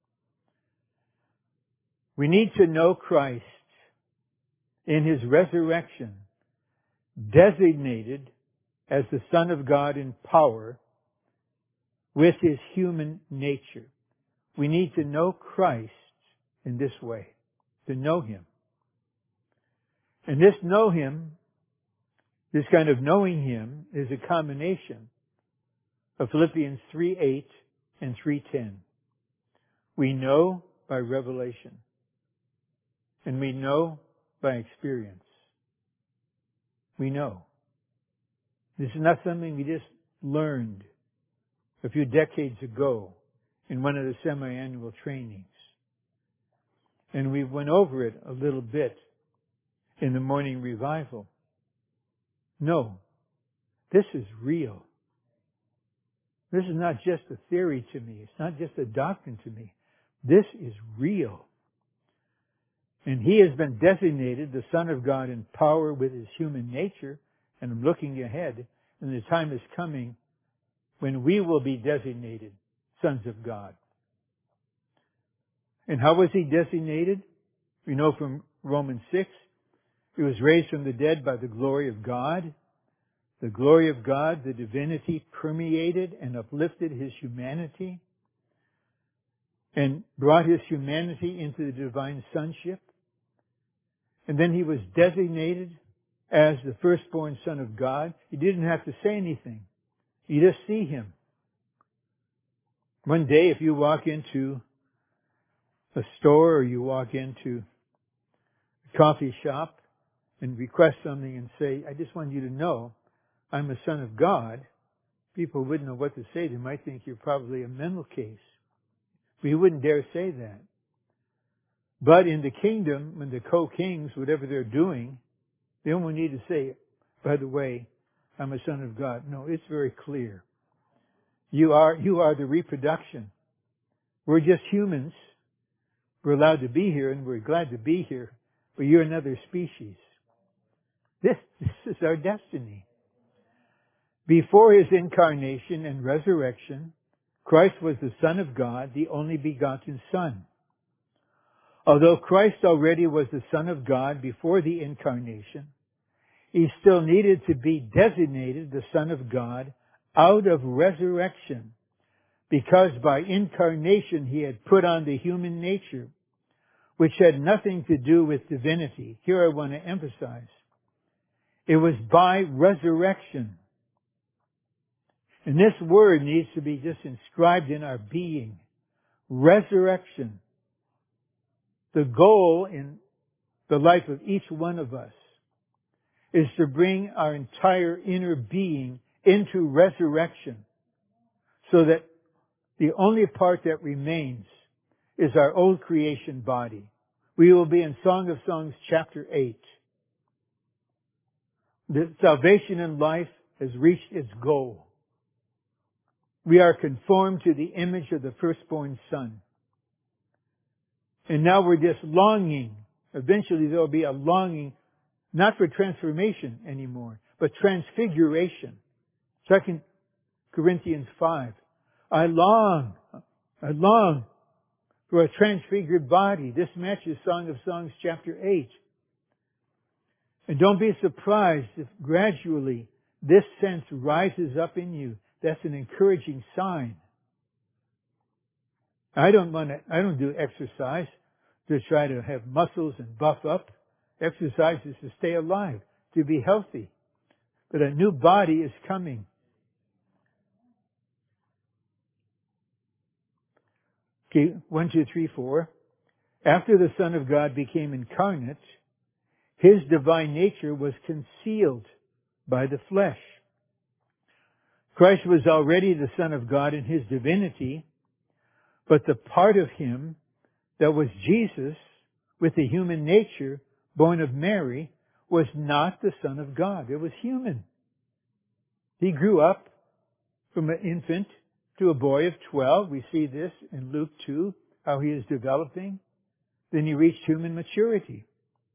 We need to know Christ in His resurrection, designated as the Son of God in power with His human nature. We need to know Christ in this way, to know Him. And this know Him, this kind of knowing Him, is a combination of Philippians 3:8 and 3:10. We know by revelation, and we know by experience. We know. This is not something we just learned a few decades ago in one of the semi-annual trainings. And we went over it a little bit in the morning revival. No, this is real. This is not just a theory to me. It's not just a doctrine to me. This is real. And He has been designated the Son of God in power with His human nature. And I'm looking ahead, and the time is coming when we will be designated sons of God. And how was He designated? We know from Romans 6. He was raised from the dead by the glory of God. The glory of God, the divinity, permeated and uplifted his humanity and brought his humanity into the divine sonship. And then he was designated as the firstborn Son of God. He didn't have to say anything. You just see him. One day, if you walk into a store or you walk into a coffee shop and request something and say, I just want you to know I'm a son of God, people wouldn't know what to say. They might think you're probably a mental case. But you wouldn't dare say that. But in the kingdom, when the co-kings, whatever they're doing, they only need to say, by the way, I'm a son of God. No, it's very clear. You are the reproduction. We're just humans. We're allowed to be here and we're glad to be here. But you're another species. This is our destiny. Before his incarnation and resurrection, Christ was the Son of God, the only begotten Son. Although Christ already was the Son of God before the incarnation, he still needed to be designated the Son of God out of resurrection, because by incarnation he had put on the human nature, which had nothing to do with divinity. Here I want to emphasize, it was by resurrection. And this word needs to be just inscribed in our being. Resurrection. The goal in the life of each one of us is to bring our entire inner being into resurrection, so that the only part that remains is our old creation body. We will be in Song of Songs chapter 8. The salvation in life has reached its goal. We are conformed to the image of the firstborn Son. And now we're just longing. Eventually there will be a longing, not for transformation anymore, but transfiguration. 2 Corinthians 5. I long for a transfigured body. This matches Song of Songs chapter 8. And don't be surprised if gradually this sense rises up in you. That's an encouraging sign. I don't do exercise to try to have muscles and buff up. Exercise is to stay alive, to be healthy. But a new body is coming. Okay, 1, 2, 3, 4. After the Son of God became incarnate, his divine nature was concealed by the flesh. Christ was already the Son of God in his divinity, but the part of him that was Jesus with the human nature born of Mary was not the Son of God. It was human. He grew up from an infant to a boy of 12. We see this in Luke 2, how he is developing. Then he reached human maturity.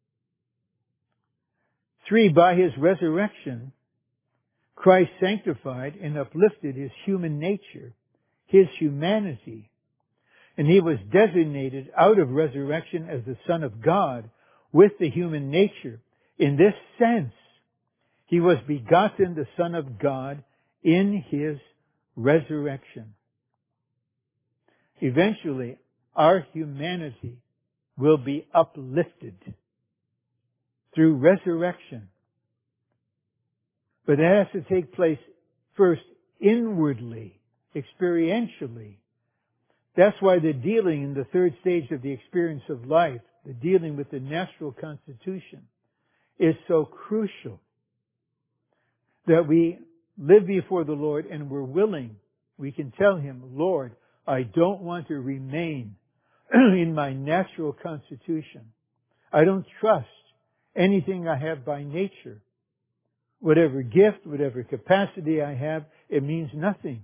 3, by his resurrection, Christ sanctified and uplifted his human nature, his humanity, and he was designated out of resurrection as the Son of God with the human nature. In this sense, he was begotten the Son of God in his resurrection. Eventually, our humanity will be uplifted through resurrection. But that has to take place first inwardly, experientially. That's why the dealing in the third stage of the experience of life, the dealing with the natural constitution, is so crucial. That we live before the Lord and we're willing. We can tell Him, Lord, I don't want to remain in my natural constitution. I don't trust anything I have by nature. Whatever gift, whatever capacity I have, it means nothing.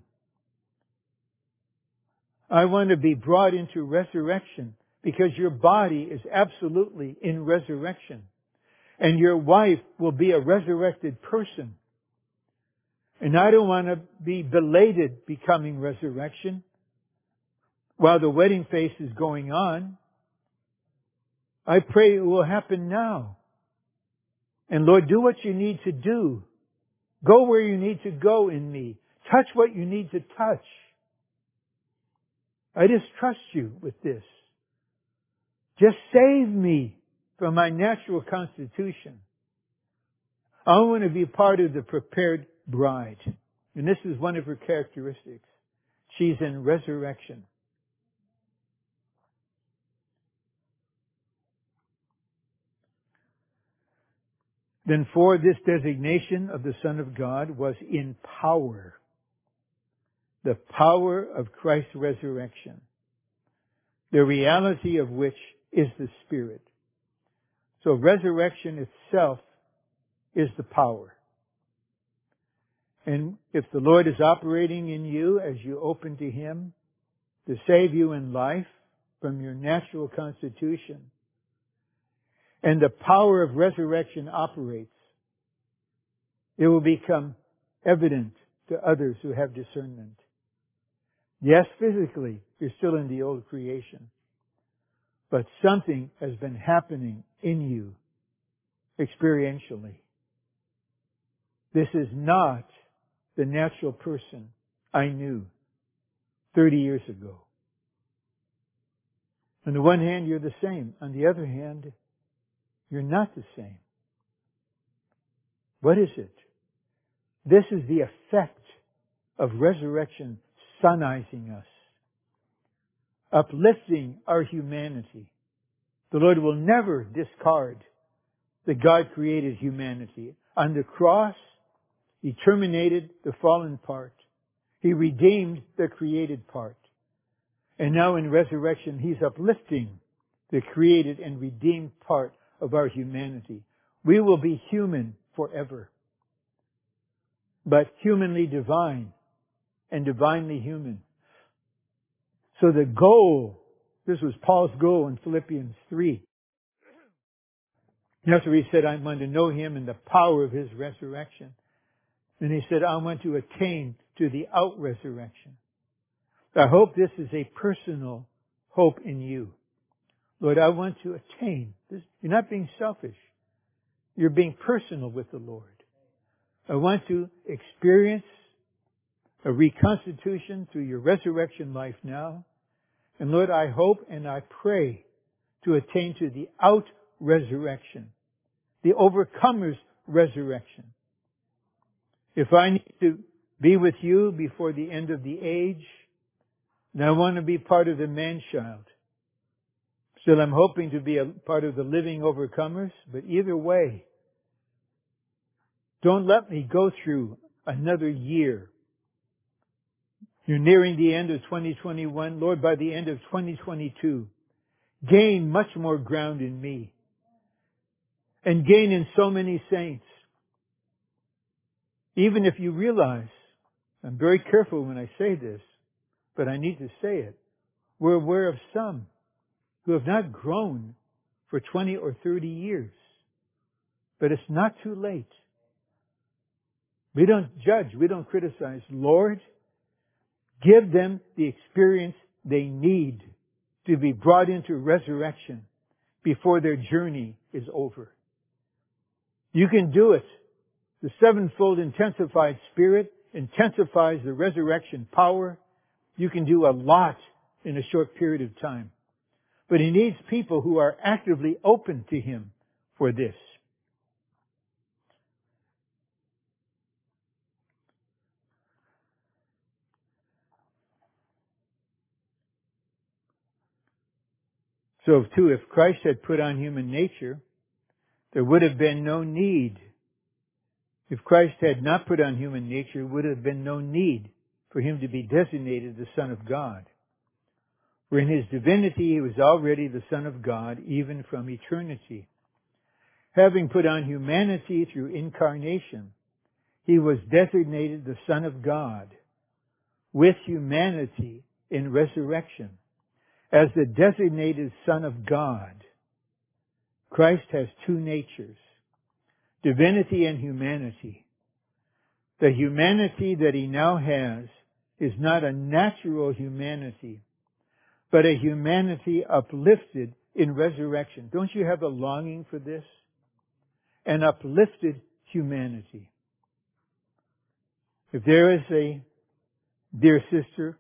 I want to be brought into resurrection because your body is absolutely in resurrection. And your wife will be a resurrected person. And I don't want to be belated becoming resurrection while the wedding feast is going on. I pray it will happen now. And Lord, do what you need to do. Go where you need to go in me. Touch what you need to touch. I just trust you with this. Just save me from my natural constitution. I want to be part of the prepared bride. And this is one of her characteristics. She's in resurrection. Then for this designation of the Son of God was in power. The power of Christ's resurrection. The reality of which is the Spirit. So resurrection itself is the power. And if the Lord is operating in you as you open to Him to save you in life from your natural constitution, and the power of resurrection operates, it will become evident to others who have discernment. Yes, physically, you're still in the old creation, but something has been happening in you experientially. This is not the natural person I knew 30 years ago. On the one hand, you're the same. On the other hand, you're not the same. What is it? This is the effect of resurrection sunizing us, uplifting our humanity. The Lord will never discard the God-created humanity. On the cross, He terminated the fallen part. He redeemed the created part. And now in resurrection, He's uplifting the created and redeemed part of our humanity. We will be human forever, but humanly divine and divinely human. So the goal, this was Paul's goal in Philippians 3. That's where he said, I want to know Him and the power of His resurrection. And he said, I want to attain to the out-resurrection. I hope this is a personal hope in you. Lord, I want to attain this. You're not being selfish. You're being personal with the Lord. I want to experience a reconstitution through your resurrection life now. And Lord, I hope and I pray to attain to the out-resurrection, the overcomer's resurrection. If I need to be with you before the end of the age, then I want to be part of the man-child. Still, I'm hoping to be a part of the living overcomers, but either way, don't let me go through another year. You're nearing the end of 2021. Lord, by the end of 2022, gain much more ground in me and gain in so many saints. Even if you realize, I'm very careful when I say this, but I need to say it, we're aware of some who have not grown for 20 or 30 years. But it's not too late. We don't judge. We don't criticize. Lord, give them the experience they need to be brought into resurrection before their journey is over. You can do it. The sevenfold intensified Spirit intensifies the resurrection power. You can do a lot in a short period of time. But He needs people who are actively open to Him for this. So too, if Christ had put on human nature, there would have been no need. If Christ had not put on human nature, there would have been no need for Him to be designated the Son of God. For in His divinity, He was already the Son of God, even from eternity. Having put on humanity through incarnation, He was designated the Son of God with humanity in resurrection. As the designated Son of God, Christ has two natures, divinity and humanity. The humanity that He now has is not a natural humanity, but a humanity uplifted in resurrection. Don't you have a longing for this? An uplifted humanity. If there is a dear sister,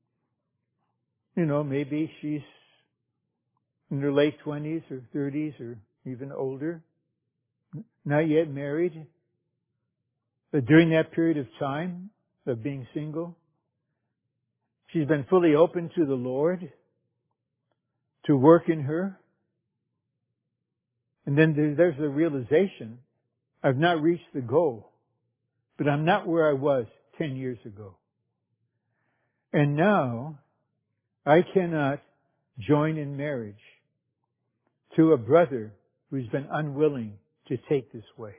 maybe she's in her late 20s or 30s or even older, not yet married, but during that period of time of being single, she's been fully open to the Lord to work in her. And then there's the realization, I've not reached the goal, but I'm not where I was 10 years ago. And now, I cannot join in marriage to a brother who's been unwilling to take this way.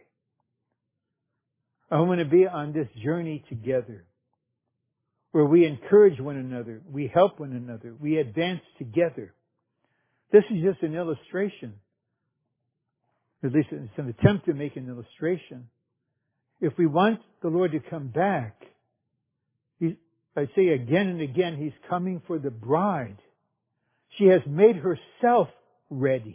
I want to be on this journey together, where we encourage one another, we help one another, we advance together. This is just an illustration. At least it's an attempt to make an illustration. If we want the Lord to come back, I say again and again, He's coming for the bride. She has made herself ready.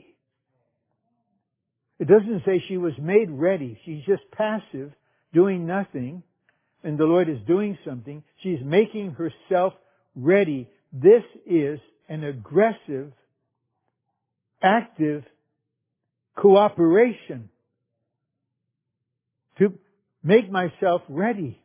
It doesn't say she was made ready. She's just passive, doing nothing, and the Lord is doing something. She's making herself ready. This is an aggressive, active cooperation to make myself ready.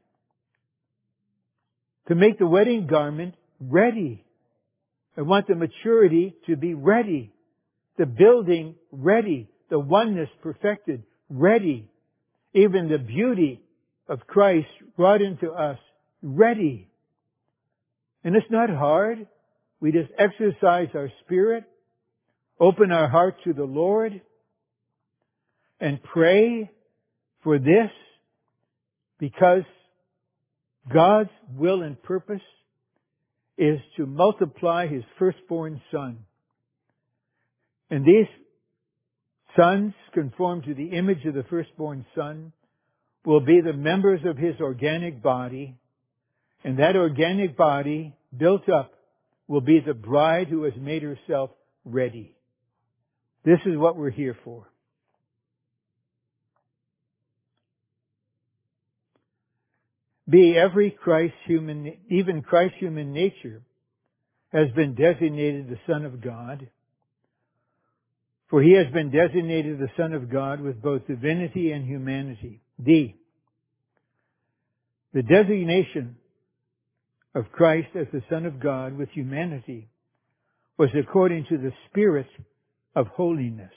To make the wedding garment ready. I want the maturity to be ready. The building ready. The oneness perfected. Ready. Even the beauty of Christ brought into us. Ready. And it's not hard. We just exercise our spirit. Open our heart to the Lord. And pray for this. Because God's will and purpose is to multiply His firstborn Son. And these sons, conformed to the image of the firstborn Son, will be the members of His organic body. And that organic body, built up, will be the bride who has made herself ready. This is what we're here for. Even Christ's human nature has been designated the Son of God. For He has been designated the Son of God with both divinity and humanity. The designation of Christ as the Son of God with humanity was according to the Spirit of holiness.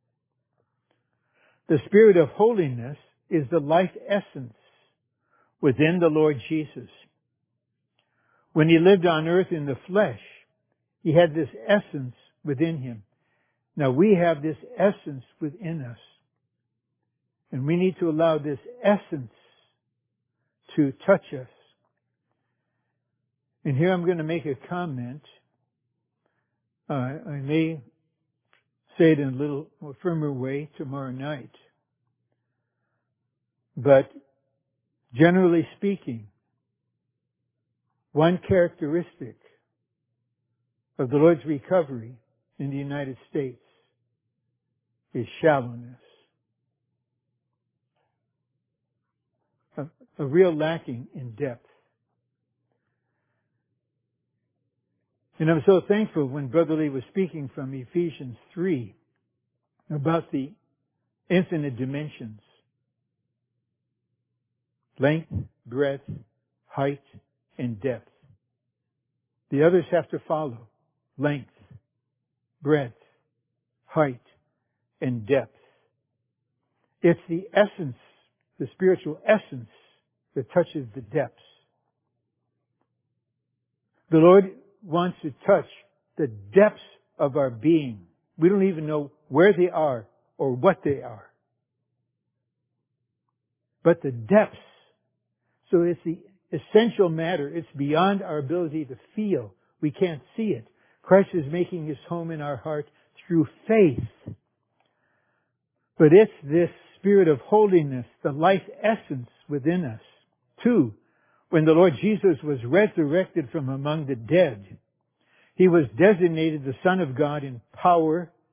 The Spirit of holiness is the life essence within the Lord Jesus. When He lived on earth in the flesh, He had this essence within Him. Now we have this essence within us. And we need to allow this essence to touch us. And here I'm going to make a comment. I may say it in a little more firmer way tomorrow night. But generally speaking, one characteristic of the Lord's recovery in the United States is shallowness. A real lacking in depth. And I'm so thankful when Brother Lee was speaking from Ephesians 3 about the infinite dimensions. Length, breadth, height, and depth. The others have to follow. Length, breadth, height, and depth. It's the essence, the spiritual essence, that touches the depths. The Lord wants to touch the depths of our being. We don't even know where they are or what they are. But the depths. So it's the essential matter. It's beyond our ability to feel. We can't see it. Christ is making His home in our heart through faith. But it's this Spirit of holiness, the life essence within us. 2, when the Lord Jesus was resurrected from among the dead, He was designated the Son of God in power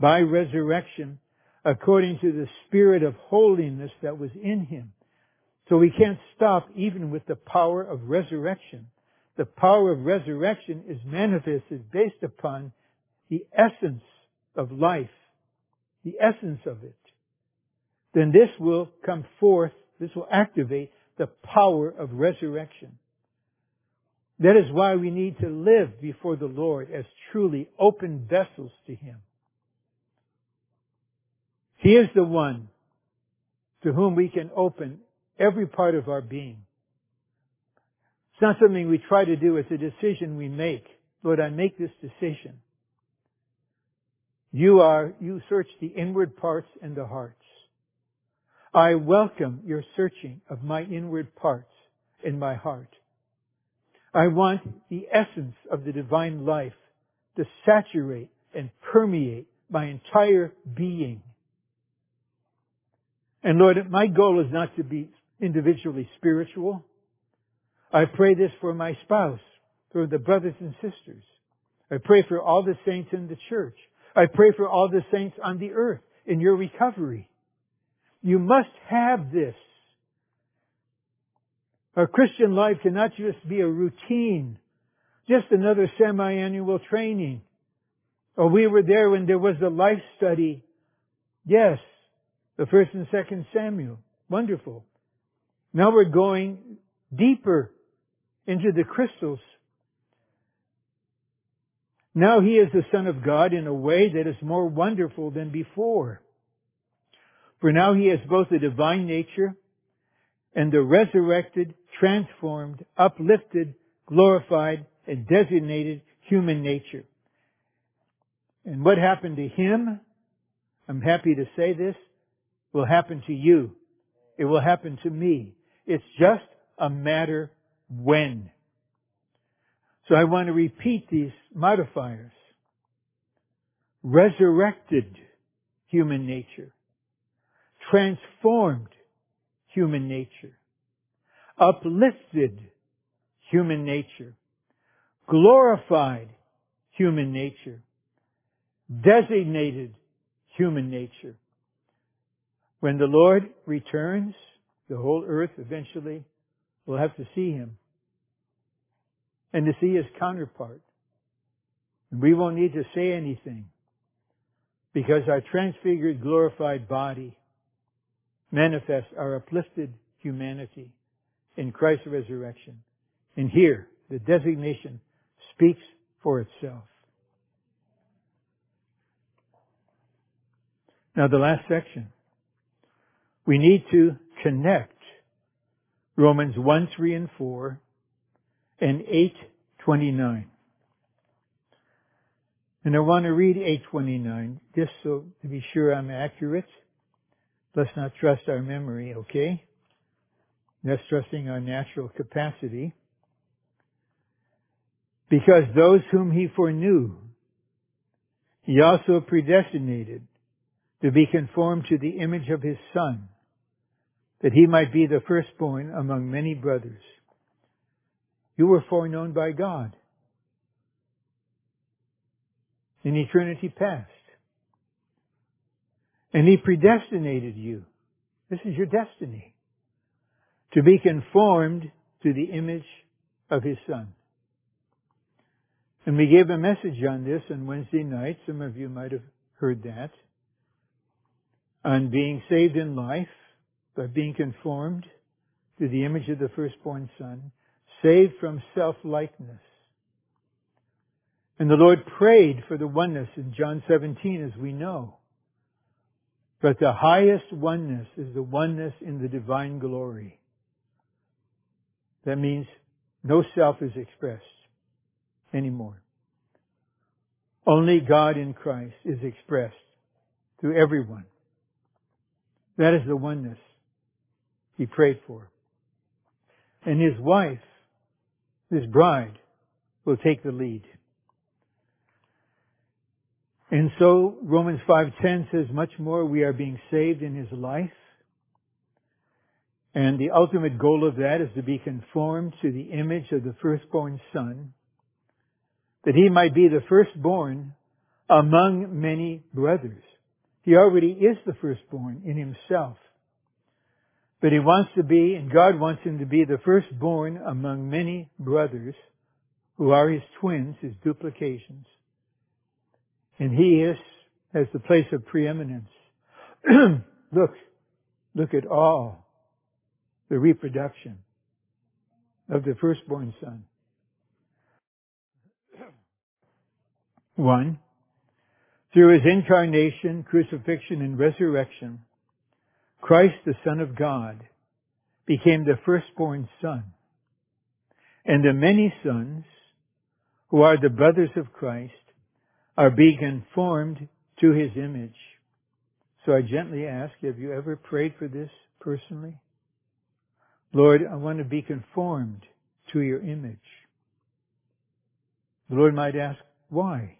by resurrection according to the spirit of holiness that was in him. So we can't stop even with the power of resurrection. The power of resurrection is manifested based upon the essence of life, the essence of it. Then this will come forth, this will activate the power of resurrection. That is why we need to live before the Lord as truly open vessels to Him. He is the one to whom we can open every part of our being. It's not something we try to do, it's a decision we make. Lord, I make this decision. You search the inward parts and the hearts. I welcome your searching of my inward parts in my heart. I want the essence of the divine life to saturate and permeate my entire being. And Lord, my goal is not to be individually spiritual. I pray this for my spouse, for the brothers and sisters. I pray for all the saints in the church. I pray for all the saints on the earth in your recovery. You must have this. Our Christian life cannot just be a routine, just another semi-annual training. Oh, we were there when there was the life study. Yes, the 1st and 2nd Samuel. Wonderful. Now we're going deeper into the crystals. Now He is the Son of God in a way that is more wonderful than before. For now He has both the divine nature and the resurrected, transformed, uplifted, glorified, and designated human nature. And what happened to Him, I'm happy to say this, will happen to you. It will happen to me. It's just a matter when. So I want to repeat these modifiers. Resurrected human nature. Transformed human nature. Uplifted human nature. Glorified human nature. Designated human nature. When the Lord returns, the whole earth eventually will have to see Him and to see His counterpart. And we won't need to say anything because our transfigured, glorified body manifests our uplifted humanity in Christ's resurrection. And here, the designation speaks for itself. Now the last section. We need to connect Romans 1, 3, and 4 and 8:29. And I want to read 8:29 just so to be sure I'm accurate. Let's not trust our memory, okay? That's trusting our natural capacity. Because those whom He foreknew, He also predestinated to be conformed to the image of His Son, that He might be the firstborn among many brothers. You were foreknown by God in eternity past. And He predestinated you. This is your destiny. To be conformed to the image of His Son. And we gave a message on this on Wednesday night. Some of you might have heard that. On being saved in life by being conformed to the image of the firstborn Son. Saved from self-likeness. And the Lord prayed for the oneness in John 17, as we know. But the highest oneness is the oneness in the divine glory. That means no self is expressed anymore. Only God in Christ is expressed through everyone. That is the oneness He prayed for. And His wife, His bride, will take the lead. And so Romans 5:10 says much more. We are being saved in His life. And the ultimate goal of that is to be conformed to the image of the firstborn Son, that He might be the firstborn among many brothers. He already is the firstborn in himself. But he wants to be, and God wants him to be the firstborn among many brothers who are his twins, his duplications. And he has the place of preeminence. Look at all the reproduction of the firstborn son. 1. Through his incarnation, crucifixion, and resurrection, Christ, the Son of God, became the firstborn son. And the many sons, who are the brothers of Christ, are being conformed to his image. So I gently ask, have you ever prayed for this personally? Lord, I want to be conformed to your image. The Lord might ask, why?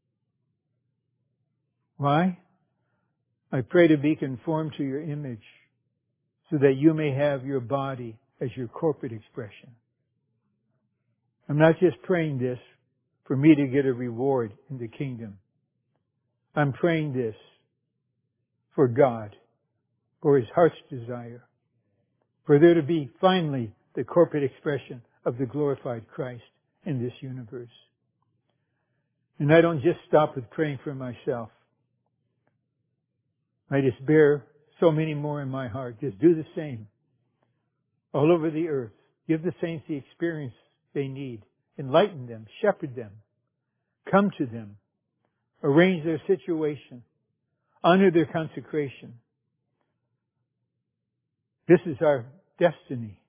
Why? I pray to be conformed to your image so that you may have your body as your corporate expression. I'm not just praying this for me to get a reward in the kingdom. I'm praying this for God, for his heart's desire, for there to be finally the corporate expression of the glorified Christ in this universe. And I don't just stop with praying for myself. I just bear so many more in my heart. Just do the same all over the earth. Give the saints the experience they need. Enlighten them. Shepherd them. Come to them. Arrange their situation. Honor their consecration. This is our destiny.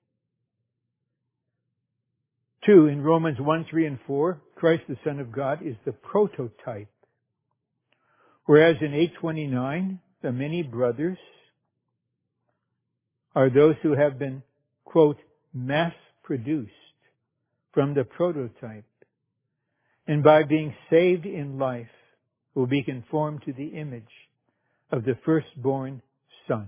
2, in Romans 1, 3, and 4, Christ the Son of God is the prototype. Whereas in 8:29, the many brothers are those who have been, quote, mass-produced from the prototype, and by being saved in life will be conformed to the image of the firstborn Son.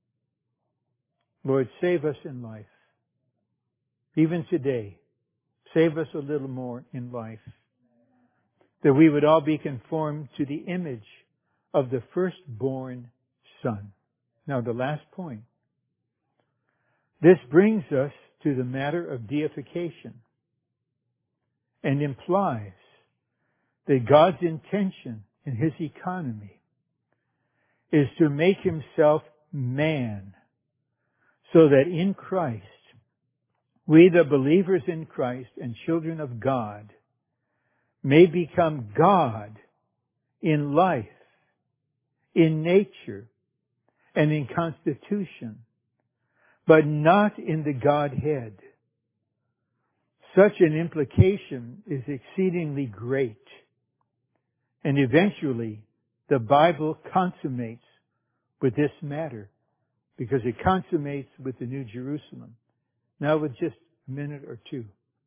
Lord, save us in life. Even today, save us a little more in life, that we would all be conformed to the image of the firstborn Son. Now, the last point. This brings us to the matter of deification and implies that God's intention in his economy is to make himself man, so that in Christ, we, the believers in Christ and children of God, may become God in life, in nature, and in constitution, but not in the Godhead. Such an implication is exceedingly great. And eventually, the Bible consummates with this matter, because it consummates with the New Jerusalem. Now with just a minute or two.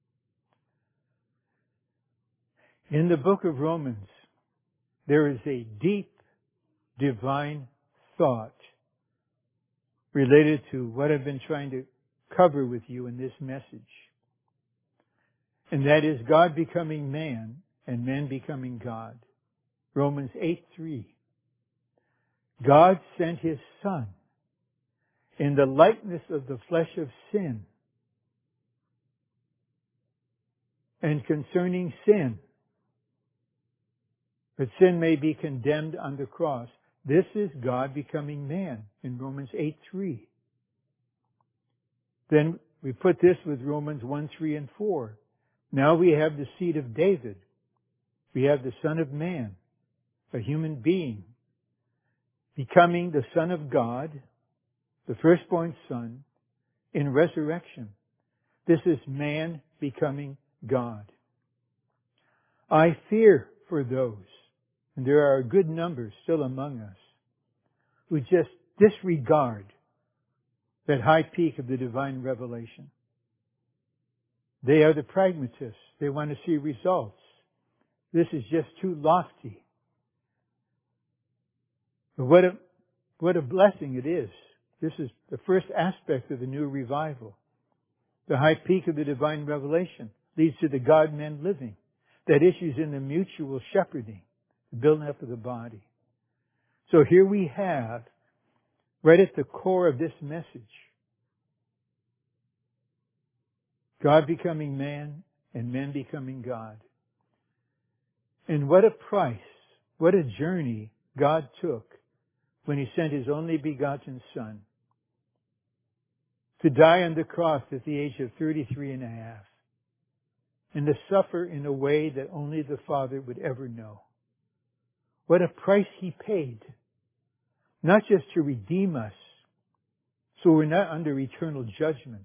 In the book of Romans, there is a deep divine thought related to what I've been trying to cover with you in this message. And that is God becoming man and man becoming God. Romans 8:3. God sent his Son in the likeness of the flesh of sin. And concerning sin, that sin may be condemned on the cross. This is God becoming man in Romans 8:3. Then we put this with Romans 1, 3, and 4. Now we have the seed of David. We have the Son of Man, a human being, becoming the Son of God, the firstborn Son, in resurrection. This is man becoming God. I fear for those, and there are a good number still among us, who just disregard that high peak of the divine revelation. They are the pragmatists. They want to see results. This is just too lofty. But what a blessing it is. This is the first aspect of the new revival. The high peak of the divine revelation leads to the God-man living that issues in the mutual shepherding, the building up of the body. So here we have, right at the core of this message, God becoming man and man becoming God. And what a price, what a journey God took when He sent His only begotten Son to die on the cross at the age of 33 and a half, and to suffer in a way that only the Father would ever know. What a price He paid, not just to redeem us, so we're not under eternal judgment,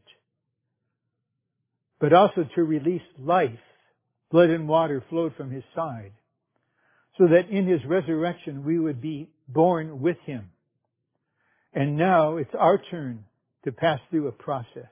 but also to release life. Blood and water flowed from His side, so that in His resurrection we would be born with Him. And now it's our turn to pass through a process.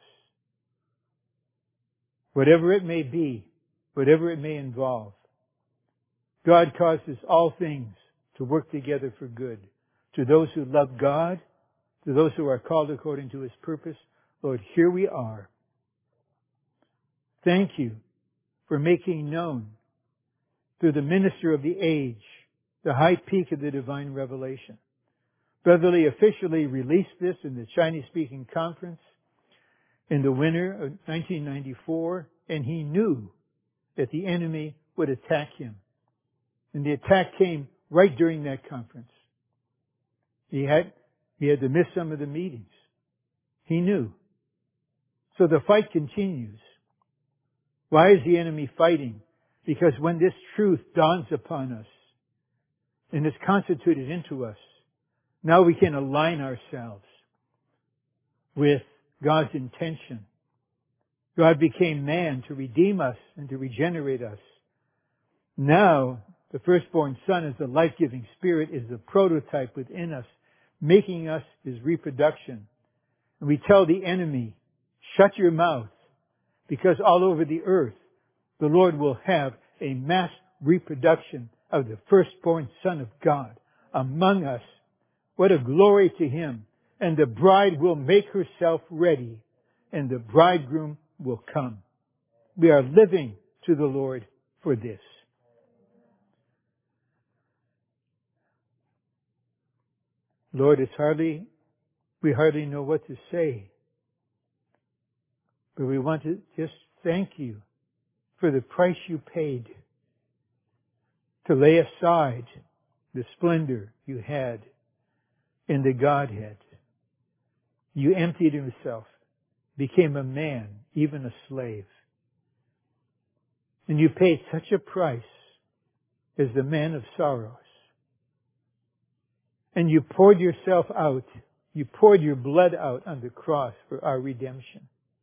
Whatever it may be, whatever it may involve, God causes all things to work together for good. To those who love God, to those who are called according to His purpose. Lord, here we are. Thank You for making known through the minister of the age the high peak of the divine revelation. Brother Lee officially released this in the Chinese-speaking conference in the winter of 1994, and he knew that the enemy would attack him. And the attack came right during that conference. He had to miss some of the meetings. He knew. So the fight continues. Why is the enemy fighting? Because when this truth dawns upon us and is constituted into us, now we can align ourselves with God's intention. God became man to redeem us and to regenerate us. Now, the firstborn Son as the life-giving Spirit is the prototype within us, making us His reproduction. And we tell the enemy, shut your mouth, because all over the earth, the Lord will have a mass reproduction of the firstborn Son of God among us. What a glory to Him. And the bride will make herself ready, and the bridegroom will come. We are living to the Lord for this. Lord, we hardly know what to say. But we want to just thank You for the price You paid to lay aside the splendor You had in the Godhead. You emptied Yourself, became a man, even a slave. And You paid such a price as the man of sorrows. And You poured Yourself out. You poured Your blood out on the cross for our redemption.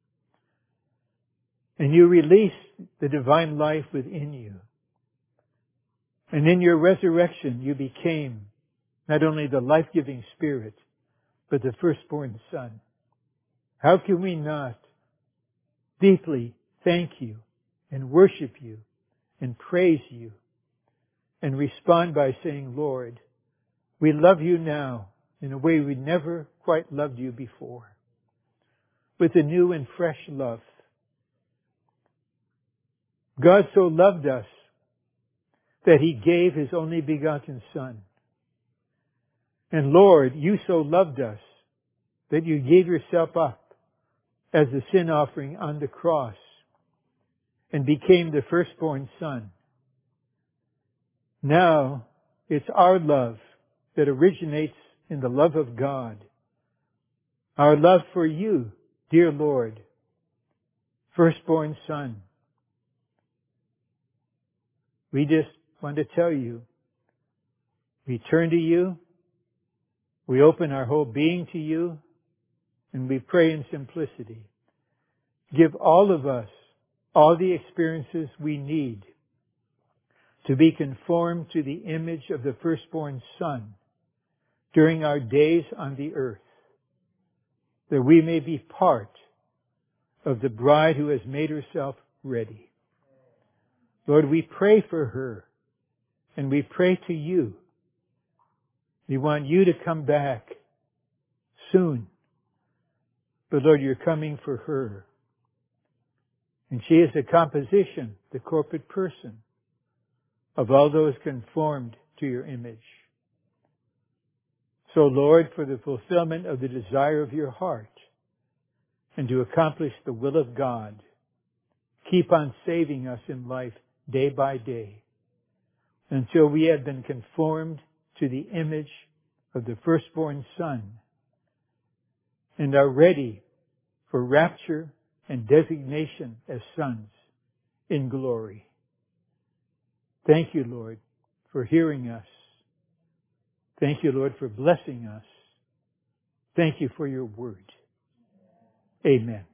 And You released the divine life within You. And in Your resurrection, You became not only the life-giving Spirit, but the firstborn Son. How can we not deeply thank You and worship You and praise You and respond by saying, Lord, we love You now in a way we never quite loved You before, with a new and fresh love. God so loved us that He gave His only begotten Son. And Lord, You so loved us that You gave Yourself up as a sin offering on the cross and became the firstborn Son. Now, it's our love that originates in the love of God. Our love for You, dear Lord, firstborn Son. We just want to tell You, we turn to You, we open our whole being to You, and we pray in simplicity. Give all of us all the experiences we need to be conformed to the image of the firstborn Son during our days on the earth, that we may be part of the bride who has made herself ready. Lord, we pray for her, and we pray to You. We want You to come back soon. But Lord, You're coming for her. And she is the composition, the corporate person of all those conformed to your image. So, Lord, for the fulfillment of the desire of your heart and to accomplish the will of God, keep on saving us in life day by day until we have been conformed to the image of the firstborn Son and are ready for rapture and designation as sons in glory. Thank you, Lord, for hearing us. Thank you, Lord, for blessing us. Thank you for your word. Amen.